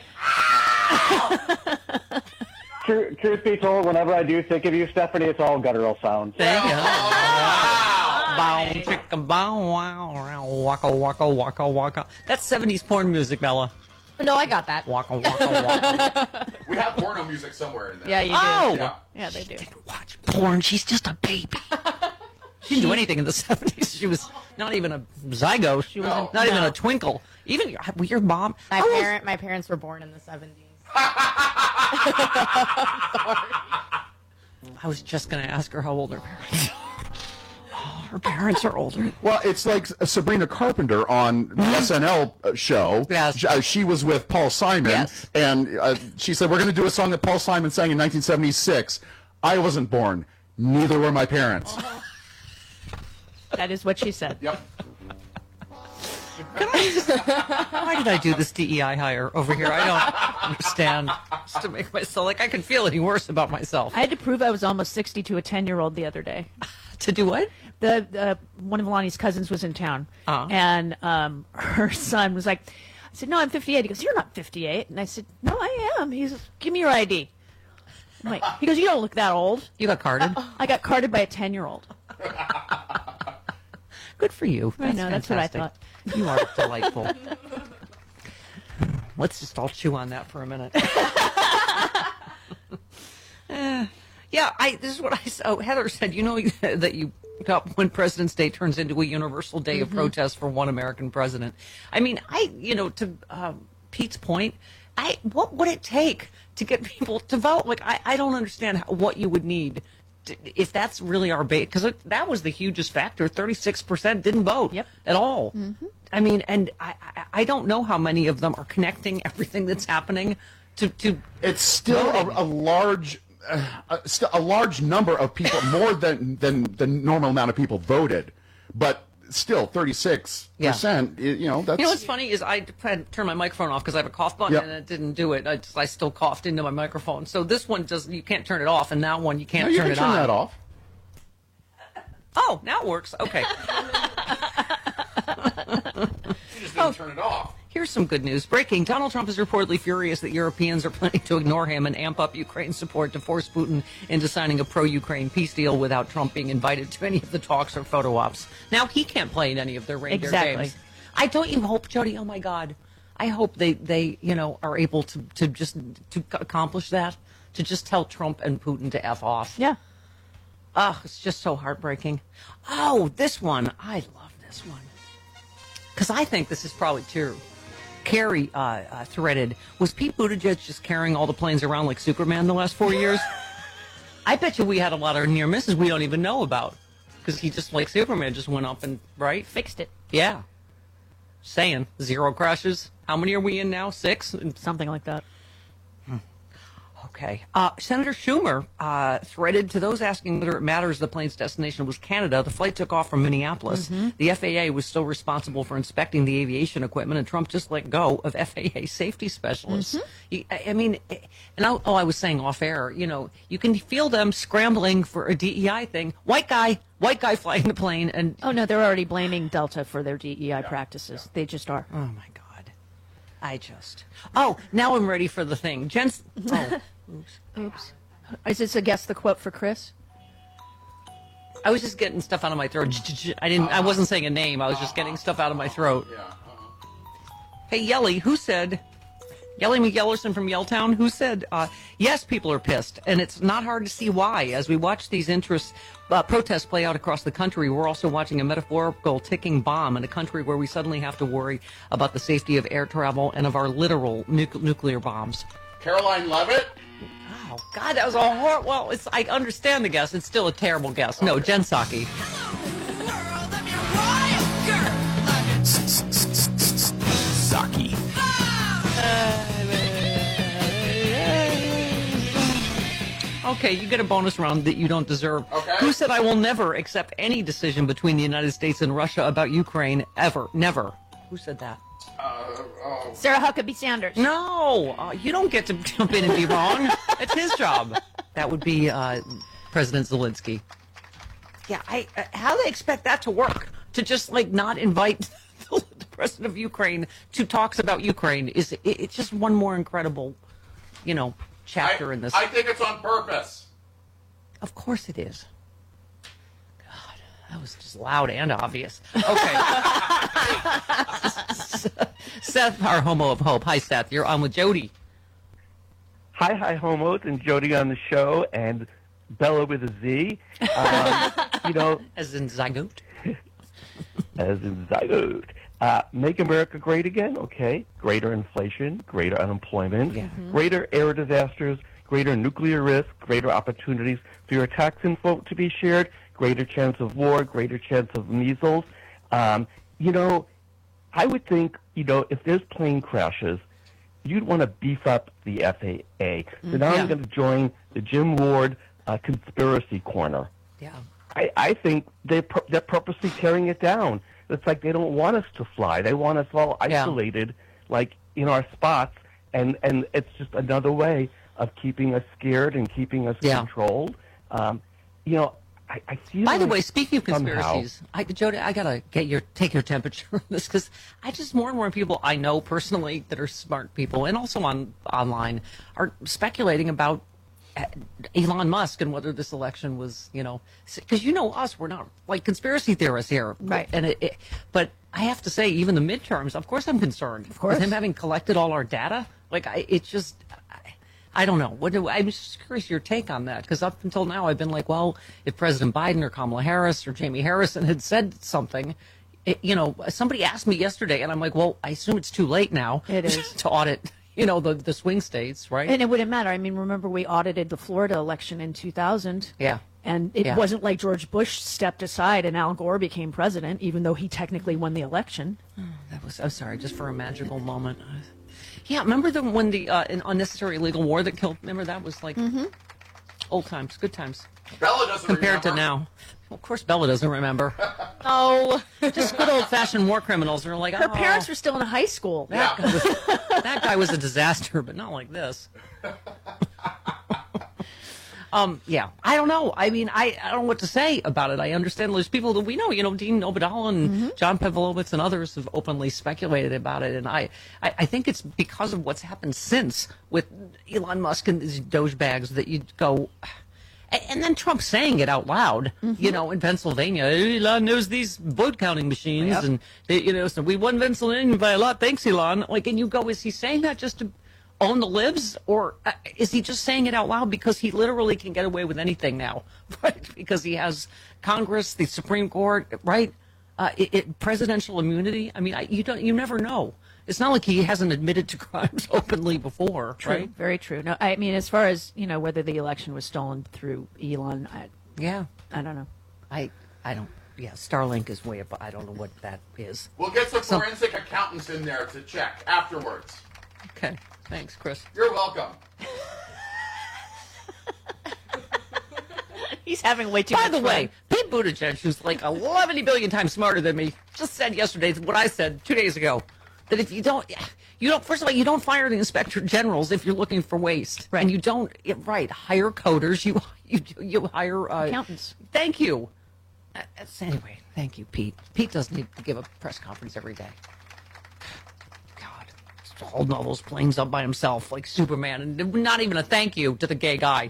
Truth be told, whenever I do think of you, Stephanie, it's all guttural sounds. There you go. Bow, chicka, bow, wow, waka, waka, waka, waka. That's 70s porn music, Bella. No, I got that. Waka, waka, waka. We have porno music somewhere in there. Yeah, you do. Oh! Yeah, they do. Watch porn. She's just a baby. She didn't do anything in the 70s. She was not even a zygote. She was not even a twinkle. Even your mom. My parents were born in the 70s. I was just going to ask her how old her parents are. Oh, her parents are older. Well, it's like Sabrina Carpenter on the SNL show. Yes. She was with Paul Simon, and she said, we're going to do a song that Paul Simon sang in 1976. I wasn't born. Neither were my parents. That is what she said. Yep. Why did I do this DEI hire over here? I don't understand. Just to make myself like I could feel any worse about myself. I had to prove I was almost 60 to a 10-year-old the other day. To do what? One of Lonnie's cousins was in town, and her son was like, I said, no, I'm 58. He goes, you're not 58. And I said, no, I am. He says, give me your ID. I'm like, he goes, you don't look that old. You got carded? I got carded by a 10-year-old. Good for you. I know, that's what I thought. You are delightful. Let's just all chew on that for a minute. This is what I saw. Heather said, you know that when President's Day turns into a universal day of protest for one American president. I mean, to Pete's point, what would it take to get people to vote? Like, I don't understand what you would need if that's really our base, because that was the hugest factor. 36% didn't vote at all. Mm-hmm. I mean, and I don't know how many of them are connecting everything that's happening to It's still a large number of people, more than the normal amount of people voted, but still 36%. That's... You know what's funny is I had to turn my microphone off because I have a cough button and it didn't do it. I still coughed into my microphone. So this one you can't turn it off, and that one you can't turn it on. You can turn that off. Oh, now it works. Okay. You just didn't turn it off. Here's some good news. Breaking. Donald Trump is reportedly furious that Europeans are planning to ignore him and amp up Ukraine's support to force Putin into signing a pro-Ukraine peace deal without Trump being invited to any of the talks or photo ops. Now he can't play in any of their reindeer games. I don't even hope, Jody, oh my God, I hope they are able to just accomplish that, to just tell Trump and Putin to F off. Yeah. Oh, it's just so heartbreaking. Oh, this one. I love this one. Because I think this is probably true. Carrie threaded, was Pete Buttigieg just carrying all the planes around like Superman the last 4 years? I bet you we had a lot of near misses we don't even know about. Because he just, like Superman, just went up and, fixed it. Yeah. Saying, 0 crashes. How many are we in now? 6? Something like that. Okay. Senator Schumer threaded to those asking whether it matters the plane's destination was Canada. The flight took off from Minneapolis. Mm-hmm. The FAA was still responsible for inspecting the aviation equipment, and Trump just let go of FAA safety specialists. Mm-hmm. I was saying off air, you can feel them scrambling for a DEI thing. White guy flying the plane. And oh, no, they're already blaming Delta for their DEI practices. Yeah. They just are. Oh, my God. Now I'm ready for the thing. Oops. Is this a guess the quote for Chris? I was just getting stuff out of my throat. I wasn't saying a name. I was just getting stuff out of my throat. Hey, Yelly, who said... Yelly McYellerson from Yelltown, who said, yes, people are pissed, and it's not hard to see why. As we watch these protests play out across the country, we're also watching a metaphorical ticking bomb in a country where we suddenly have to worry about the safety of air travel and of our literal nuclear bombs. Caroline Levitt? Oh, God, that was a horrible... Well, I understand the guess. It's still a terrible guess. No, Jen Psaki. Psaki. Okay, you get a bonus round that you don't deserve. Okay. Who said I will never accept any decision between the United States and Russia about Ukraine ever? Never. Who said that? Sarah Huckabee Sanders. No, you don't get to jump in and be wrong. It's his job. That would be President Zelensky. Yeah, how do they expect that to work? To just like not invite the president of Ukraine to talks about Ukraine it's just one more incredible, chapter in this. I think it's on purpose. Of course it is. God, that was just loud and obvious. Okay. Seth, our homo of hope. Hi, Seth. You're on with Jody. Hi, homos, and Jody on the show, and Bella with a Z. As in zygote. As in zygote. Make America great again, okay. Greater inflation, greater unemployment, greater air disasters, greater nuclear risk, greater opportunities for your tax info to be shared, greater chance of war, greater chance of measles. I would think, if there's plane crashes, you'd want to beef up the FAA. So now I'm going to join the Jim Ward conspiracy corner. Yeah. I think they're purposely tearing it down. It's like they don't want us to fly. They want us all isolated, like in our spots, and it's just another way of keeping us scared and keeping us controlled. I feel. By the way, speaking of conspiracies, Jody, I gotta take your temperature on this because I just more and more people I know personally that are smart people and also online are speculating about Elon Musk and whether this election was, because us, we're not like conspiracy theorists here, right? And but I have to say, even the midterms, of course, I'm concerned. Of course, with him having collected all our data, I don't know. I'm just curious your take on that, because up until now I've been like, well, if President Biden or Kamala Harris or Jamie Harrison had said something, somebody asked me yesterday, and I'm like, well, I assume it's too late now. It is to audit. The swing states, right? And it wouldn't matter. I mean, remember we audited the Florida election in 2000. Yeah. And it wasn't like George Bush stepped aside and Al Gore became president, even though he technically won the election. I'm sorry, just for a magical moment. Yeah, remember when the an unnecessary illegal war that killed, remember that was like old times, good times. Bella doesn't compared remember. To now. Of course, Bella doesn't remember. Oh, just good old-fashioned war criminals. They're like, her parents were still in high school. That guy was a disaster, but not like this. I don't know. I mean, I don't know what to say about it. I understand there's people that we know, Dean Obadal and John Pavlovitz and others have openly speculated about it. And I think it's because of what's happened since with Elon Musk and these Doge bags that you go. And then Trump saying it out loud, in Pennsylvania. Elon knows these vote counting machines, and so we won Pennsylvania by a lot. Thanks, Elon. And you go, is he saying that just to own the libs, or is he just saying it out loud because he literally can get away with anything now, right? Because he has Congress, the Supreme Court, right? Presidential immunity. I mean, you never know. It's not like he hasn't admitted to crimes openly before, true, right? Very true. No, I mean, as far as whether the election was stolen through Elon, I don't know. I don't. Yeah, Starlink is way up. I don't know what that is. We'll get some forensic accountants in there to check afterwards. Okay, thanks, Chris. You're welcome. He's having way too By much the fun. way, Pete Buttigieg, who's like 11 billion times smarter than me, just said yesterday what I said 2 days ago. That if you don't, first of all, you don't fire the inspector generals if you're looking for waste. Right. And you don't, hire coders. You hire accountants. Thank you. Anyway, thank you, Pete. Pete doesn't need to give a press conference every day. God, just holding all those planes up by himself like Superman, and not even a thank you to the gay guy.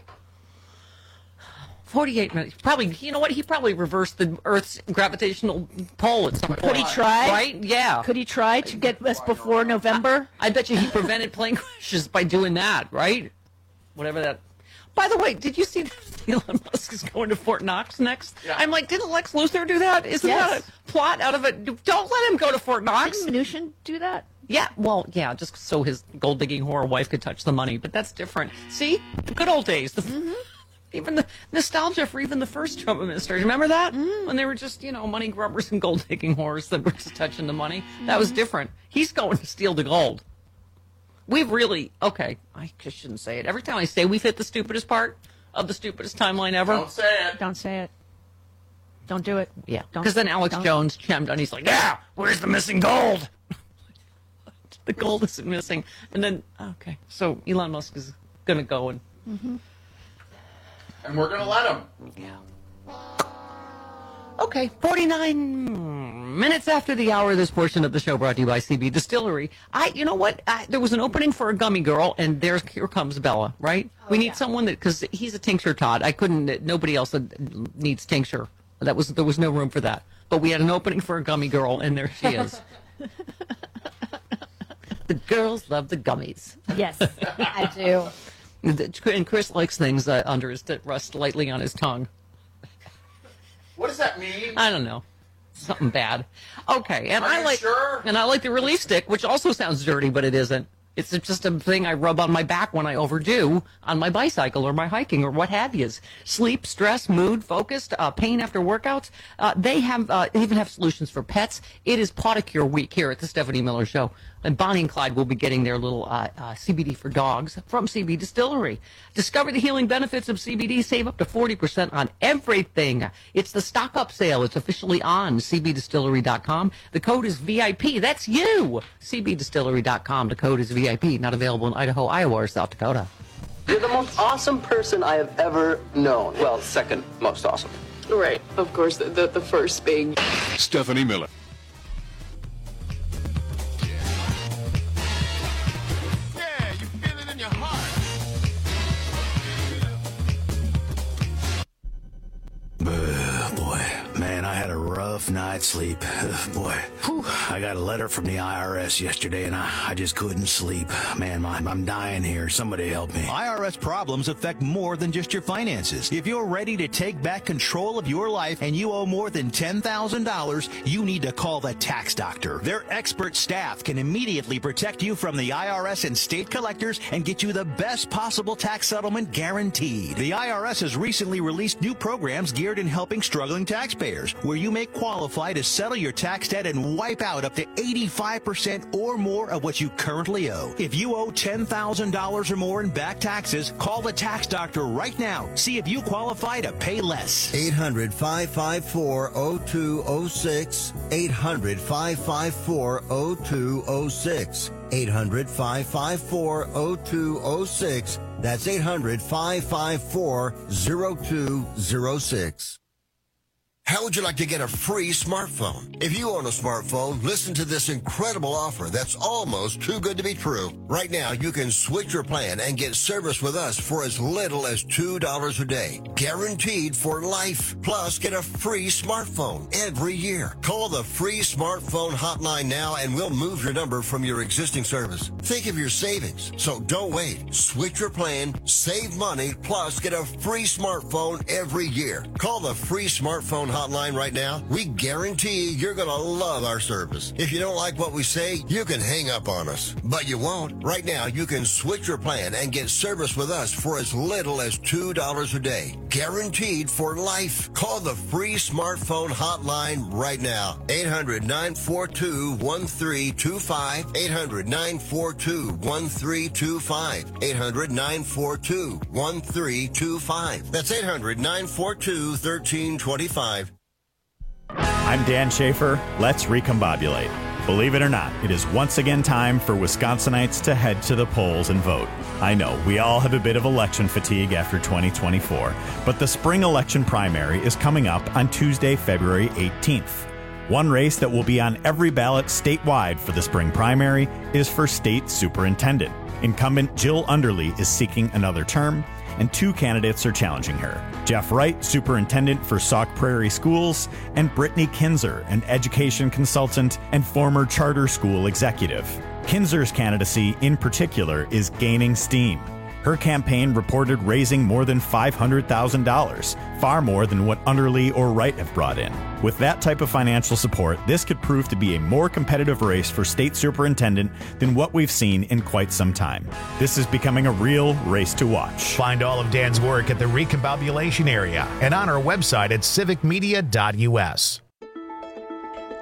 48 minutes. Probably, you know what? He probably reversed the Earth's gravitational pull at some point. Could he try? Right? Yeah. Could he try to get us before November? I bet you he prevented plane crashes by doing that, right? Whatever that. By the way, did you see that Elon Musk is going to Fort Knox next? Yeah. I'm like, didn't Lex Luthor do that? Isn't that a plot out of it? Don't let him go to Fort Knox. Didn't Mnuchin do that? Yeah, well, yeah, just so his gold-digging whore wife could touch the money. But that's different. See? Good old days. Even the nostalgia for even the first Trump administration. Remember that? When they were just, money grubbers and gold-digging whores that were just touching the money? That was different. He's going to steal the gold. We've really, I just shouldn't say it. Every time I say we've hit the stupidest part of the stupidest timeline ever? Don't say it. Don't say it. Don't do it. Yeah, Don't- because then Alex don't. Jones chimed on. He's like, "Yeah, where's the missing gold? The gold isn't missing." And then, okay, so Elon Musk is going to go and And we're going to let him. Okay, 49 minutes after the hour, this portion of the show brought to you by CB Distillery. You know what? There was an opening for a gummy girl, and here comes Bella, right? We need someone because he's a tincture Todd. Nobody else needs tincture. There was no room for that. But we had an opening for a gummy girl, and there she is. The girls love the gummies. Yes, I do. And Chris likes things under his that rust lightly on his tongue. What does that mean? I don't know. Something bad. Okay, and Are I you like sure? and I like the relief stick, which also sounds dirty, but it isn't. It's just a thing I rub on my back when I overdo on my bicycle or my hiking or what have you. Sleep, stress, mood, focused, pain after workouts. They even have solutions for pets. It is Podicure Week here at the Stephanie Miller Show. And Bonnie and Clyde will be getting their little CBD for dogs from CB Distillery. Discover the healing benefits of CBD. Save up to 40% on everything. It's the stock up sale. It's officially on cbdistillery.com. The code is VIP. That's you. cbdistillery.com. The code is VIP. Not available in Idaho, Iowa, or South Dakota. You're the most awesome person I have ever known. Well, second most awesome. Right. Of course, the first being Stephanie Miller. Boy, man, I had a rough night's sleep. Boy, I got a letter from the IRS yesterday, and I just couldn't sleep. Man, I'm dying here. Somebody help me. IRS problems affect more than just your finances. If you're ready to take back control of your life and you owe more than $10,000, you need to call the Tax Doctor. Their expert staff can immediately protect you from the IRS and state collectors and get you the best possible tax settlement guaranteed. The IRS has recently released new programs geared in helping struggling taxpayers, where you may qualify to settle your tax debt and wipe out up to 85% or more of what you currently owe. If you owe $10,000 or more in back taxes, call the Tax Doctor right now. See if you qualify to pay less. 800-554-0206. 800-554-0206. 800-554-0206. That's 800-554-0206. How would you like to get a free smartphone? If you own a smartphone, listen to this incredible offer that's almost too good to be true. Right now, you can switch your plan and get service with us for as little as $2 a day. Guaranteed for life. Plus, get a free smartphone every year. Call the free smartphone hotline now and we'll move your number from your existing service. Think of your savings. So don't wait. Switch your plan, save money, plus get a free smartphone every year. Call the free smartphone hotline right now. We guarantee you're going to love our service. If you don't like what we say, you can hang up on us. But you won't. Right now, you can switch your plan and get service with us for as little as $2 a day. Guaranteed for life. Call the free smartphone hotline right now. 800-942-1325. 800-942-1325. 800-942-1325. That's 800-942-1325. I'm Dan Schaefer. Let's recombobulate. Believe it or not, it is once again time for Wisconsinites to head to the polls and vote. I know, we all have a bit of election fatigue after 2024, but the spring election primary is coming up on Tuesday, February 18th. One race that will be on every ballot statewide for the spring primary is for state superintendent. Incumbent Jill Underly is seeking another term, and two candidates are challenging her. Jeff Wright, superintendent for Sauk Prairie Schools, and Brittany Kinzer, an education consultant and former charter school executive. Kinzer's candidacy, in particular, is gaining steam. Her campaign reported raising more than $500,000, far more than what Underly or Wright have brought in. With that type of financial support, this could prove to be a more competitive race for state superintendent than what we've seen in quite some time. This is becoming a real race to watch. Find all of Dan's work at the Recombobulation area and on our website at civicmedia.us.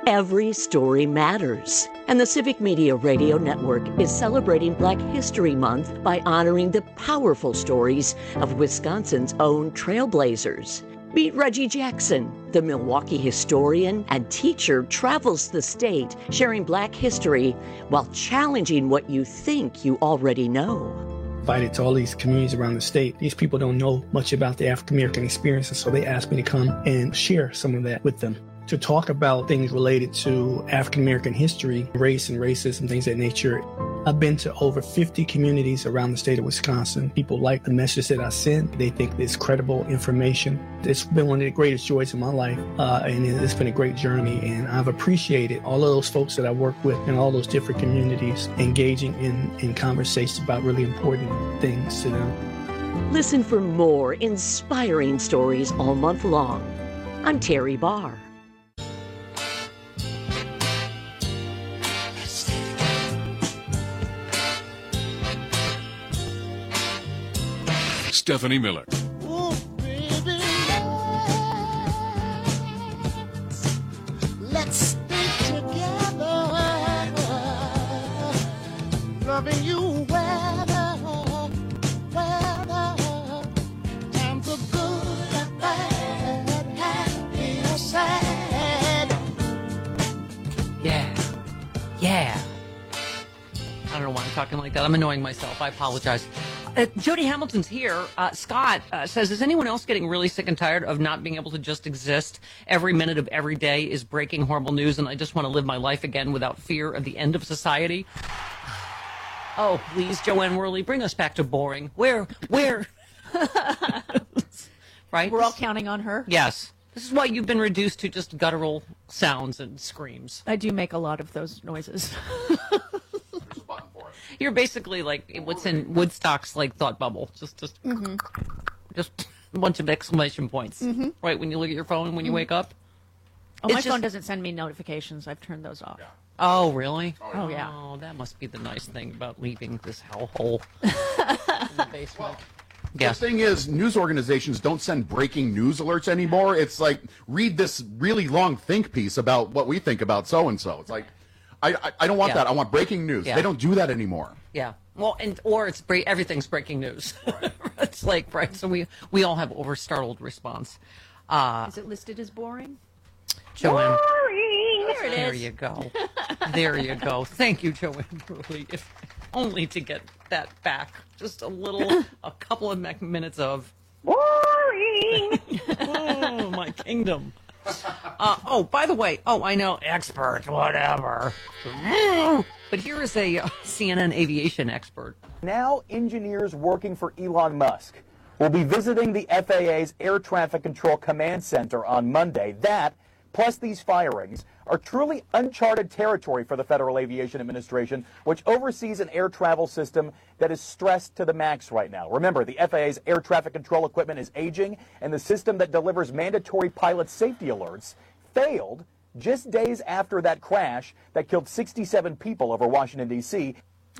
Every story matters. And the Civic Media Radio Network is celebrating Black History Month by honoring the powerful stories of Wisconsin's own trailblazers. Meet Reggie Jackson, the Milwaukee historian and teacher, travels the state sharing Black history while challenging what you think you already know. Invited to all these communities around the state. These people don't know much about the African American experience, and so they asked me to come and share some of that with them. To talk about things related to African American history, race and racism, things of that nature. I've been to over 50 communities around the state of Wisconsin. People like the message that I send. They think it's credible information. It's been one of the greatest joys of my life, and it's been a great journey. And I've appreciated all of those folks that I work with in all those different communities engaging in conversations about really important things to them. Listen for more inspiring stories all month long. I'm Terry Barr. Stephanie Miller. Ooh, baby, let's stay together, loving you weather, times are good and bad, happy or sad. Yeah. I don't know why I'm talking like that. I'm annoying myself. I apologize. Jody Hamilton's here. Scott says, is anyone else getting really sick and tired of not being able to just exist? Every minute of every day is breaking horrible news, and I just want to live my life again without fear of the end of society. Oh, please, Joanne Worley, bring us back to boring. Where? Right? We're all counting on her. Yes. This is why you've been reduced to just guttural sounds and screams. I do make a lot of those noises. You're basically like what's in Woodstock's like thought bubble. Just a bunch of exclamation points. Right when you look at your phone when you wake up. Oh, my phone doesn't send me notifications. I've turned those off. Yeah. Oh, really? Oh, yeah. Oh, that must be the nice thing about leaving this hellhole in the basement. The thing is, news organizations don't send breaking news alerts anymore. It's like, read this really long think piece about what we think about so-and-so. It's like, I don't want that. I want breaking news. Yeah. They don't do that anymore. Yeah. Well, or it's everything's breaking news. Right. It's like, right. So we all have over-startled response. Is it listed as boring? Joanne. Boring. There it is. There you go. There you go. Thank you, Joanne Bruley. If only to get that back. Just a couple of minutes of boring. Oh, my kingdom. By the way, I know, expert, whatever. But here is a CNN aviation expert. Now, engineers working for Elon Musk will be visiting the FAA's Air Traffic Control Command Center on Monday. That, plus these firings, are truly uncharted territory for the Federal Aviation Administration, which oversees an air travel system that is stressed to the max right now. Remember, the FAA's air traffic control equipment is aging, and the system that delivers mandatory pilot safety alerts failed just days after that crash that killed 67 people over Washington, D.C.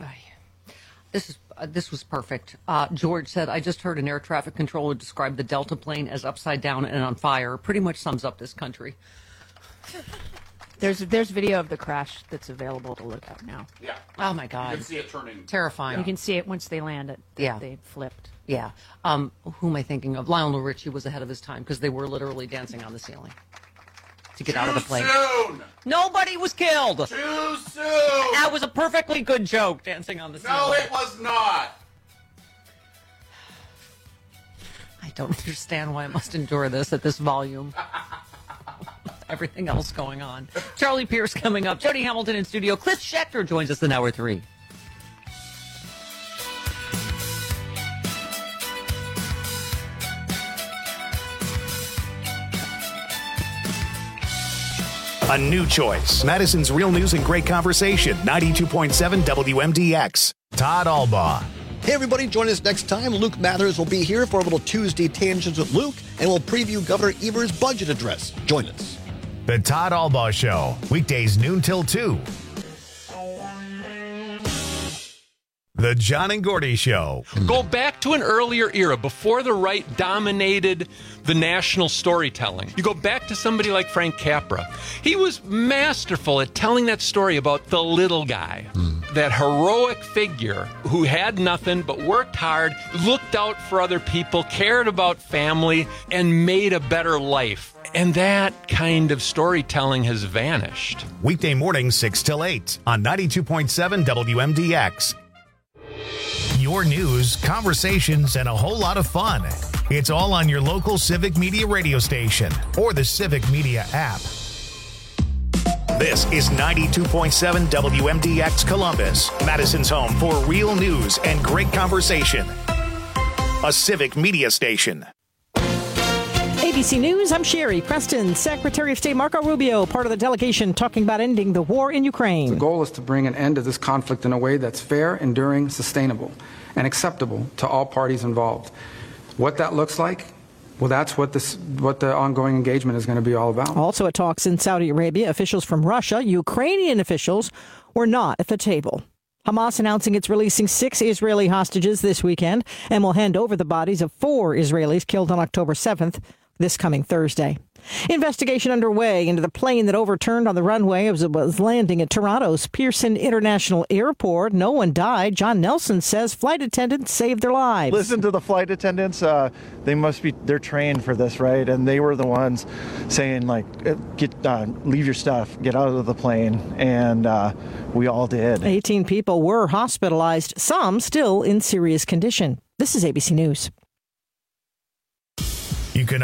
This was perfect. George said, I just heard an air traffic controller describe the Delta plane as upside down and on fire. Pretty much sums up this country. There's video of the crash that's available to look at now. Yeah. Oh, my God. You can see it turning. Terrifying. You can see it once they land it. Yeah. They flipped. Yeah. Who am I thinking of? Lionel Richie was ahead of his time because they were literally dancing on the ceiling to get out of the plane. Soon. Nobody was killed. Too soon. That was a perfectly good joke, dancing on the ceiling. No, it was not. I don't understand why I must endure this at this volume. Everything else going on. Charlie Pierce coming up. Jody Hamilton in studio. Cliff Schechter joins us in hour 3. A new choice. Madison's Real News and Great Conversation. 92.7 WMDX. Todd Albaugh. Hey, everybody, join us next time. Luke Mathers will be here for a little Tuesday Tangents with Luke, and we'll preview Governor Evers' budget address. Join us. The Todd Albaugh Show. Weekdays noon till 2. The John and Gordy Show. Go back to an earlier era before the right dominated the national storytelling. You go back to somebody like Frank Capra. He was masterful at telling that story about the little guy, that heroic figure who had nothing but worked hard, looked out for other people, cared about family, and made a better life. And that kind of storytelling has vanished. Weekday mornings 6 till 8 on 92.7 WMDX. Your news, conversations, and a whole lot of fun. It's all on your local Civic Media radio station or the Civic Media app. This is 92.7 WMDX Columbus, Madison's home for real news and great conversation. A Civic Media station. ABC News, I'm Sherry Preston. Secretary of State Marco Rubio, part of the delegation talking about ending the war in Ukraine. The goal is to bring an end to this conflict in a way that's fair, enduring, sustainable, and acceptable to all parties involved. What that looks like, well, that's what the ongoing engagement is going to be all about. Also at talks in Saudi Arabia, officials from Russia, Ukrainian officials were not at the table. Hamas announcing it's releasing 6 Israeli hostages this weekend and will hand over the bodies of 4 Israelis killed on October 7th. This coming Thursday. Investigation underway into the plane that overturned on the runway as it was landing at Toronto's Pearson International Airport. No one died. John Nelson says flight attendants saved their lives. Listen to the flight attendants. They're trained for this, right? And they were the ones saying, like, leave your stuff, get out of the plane. And we all did. 18 people were hospitalized, some still in serious condition. This is ABC News. You can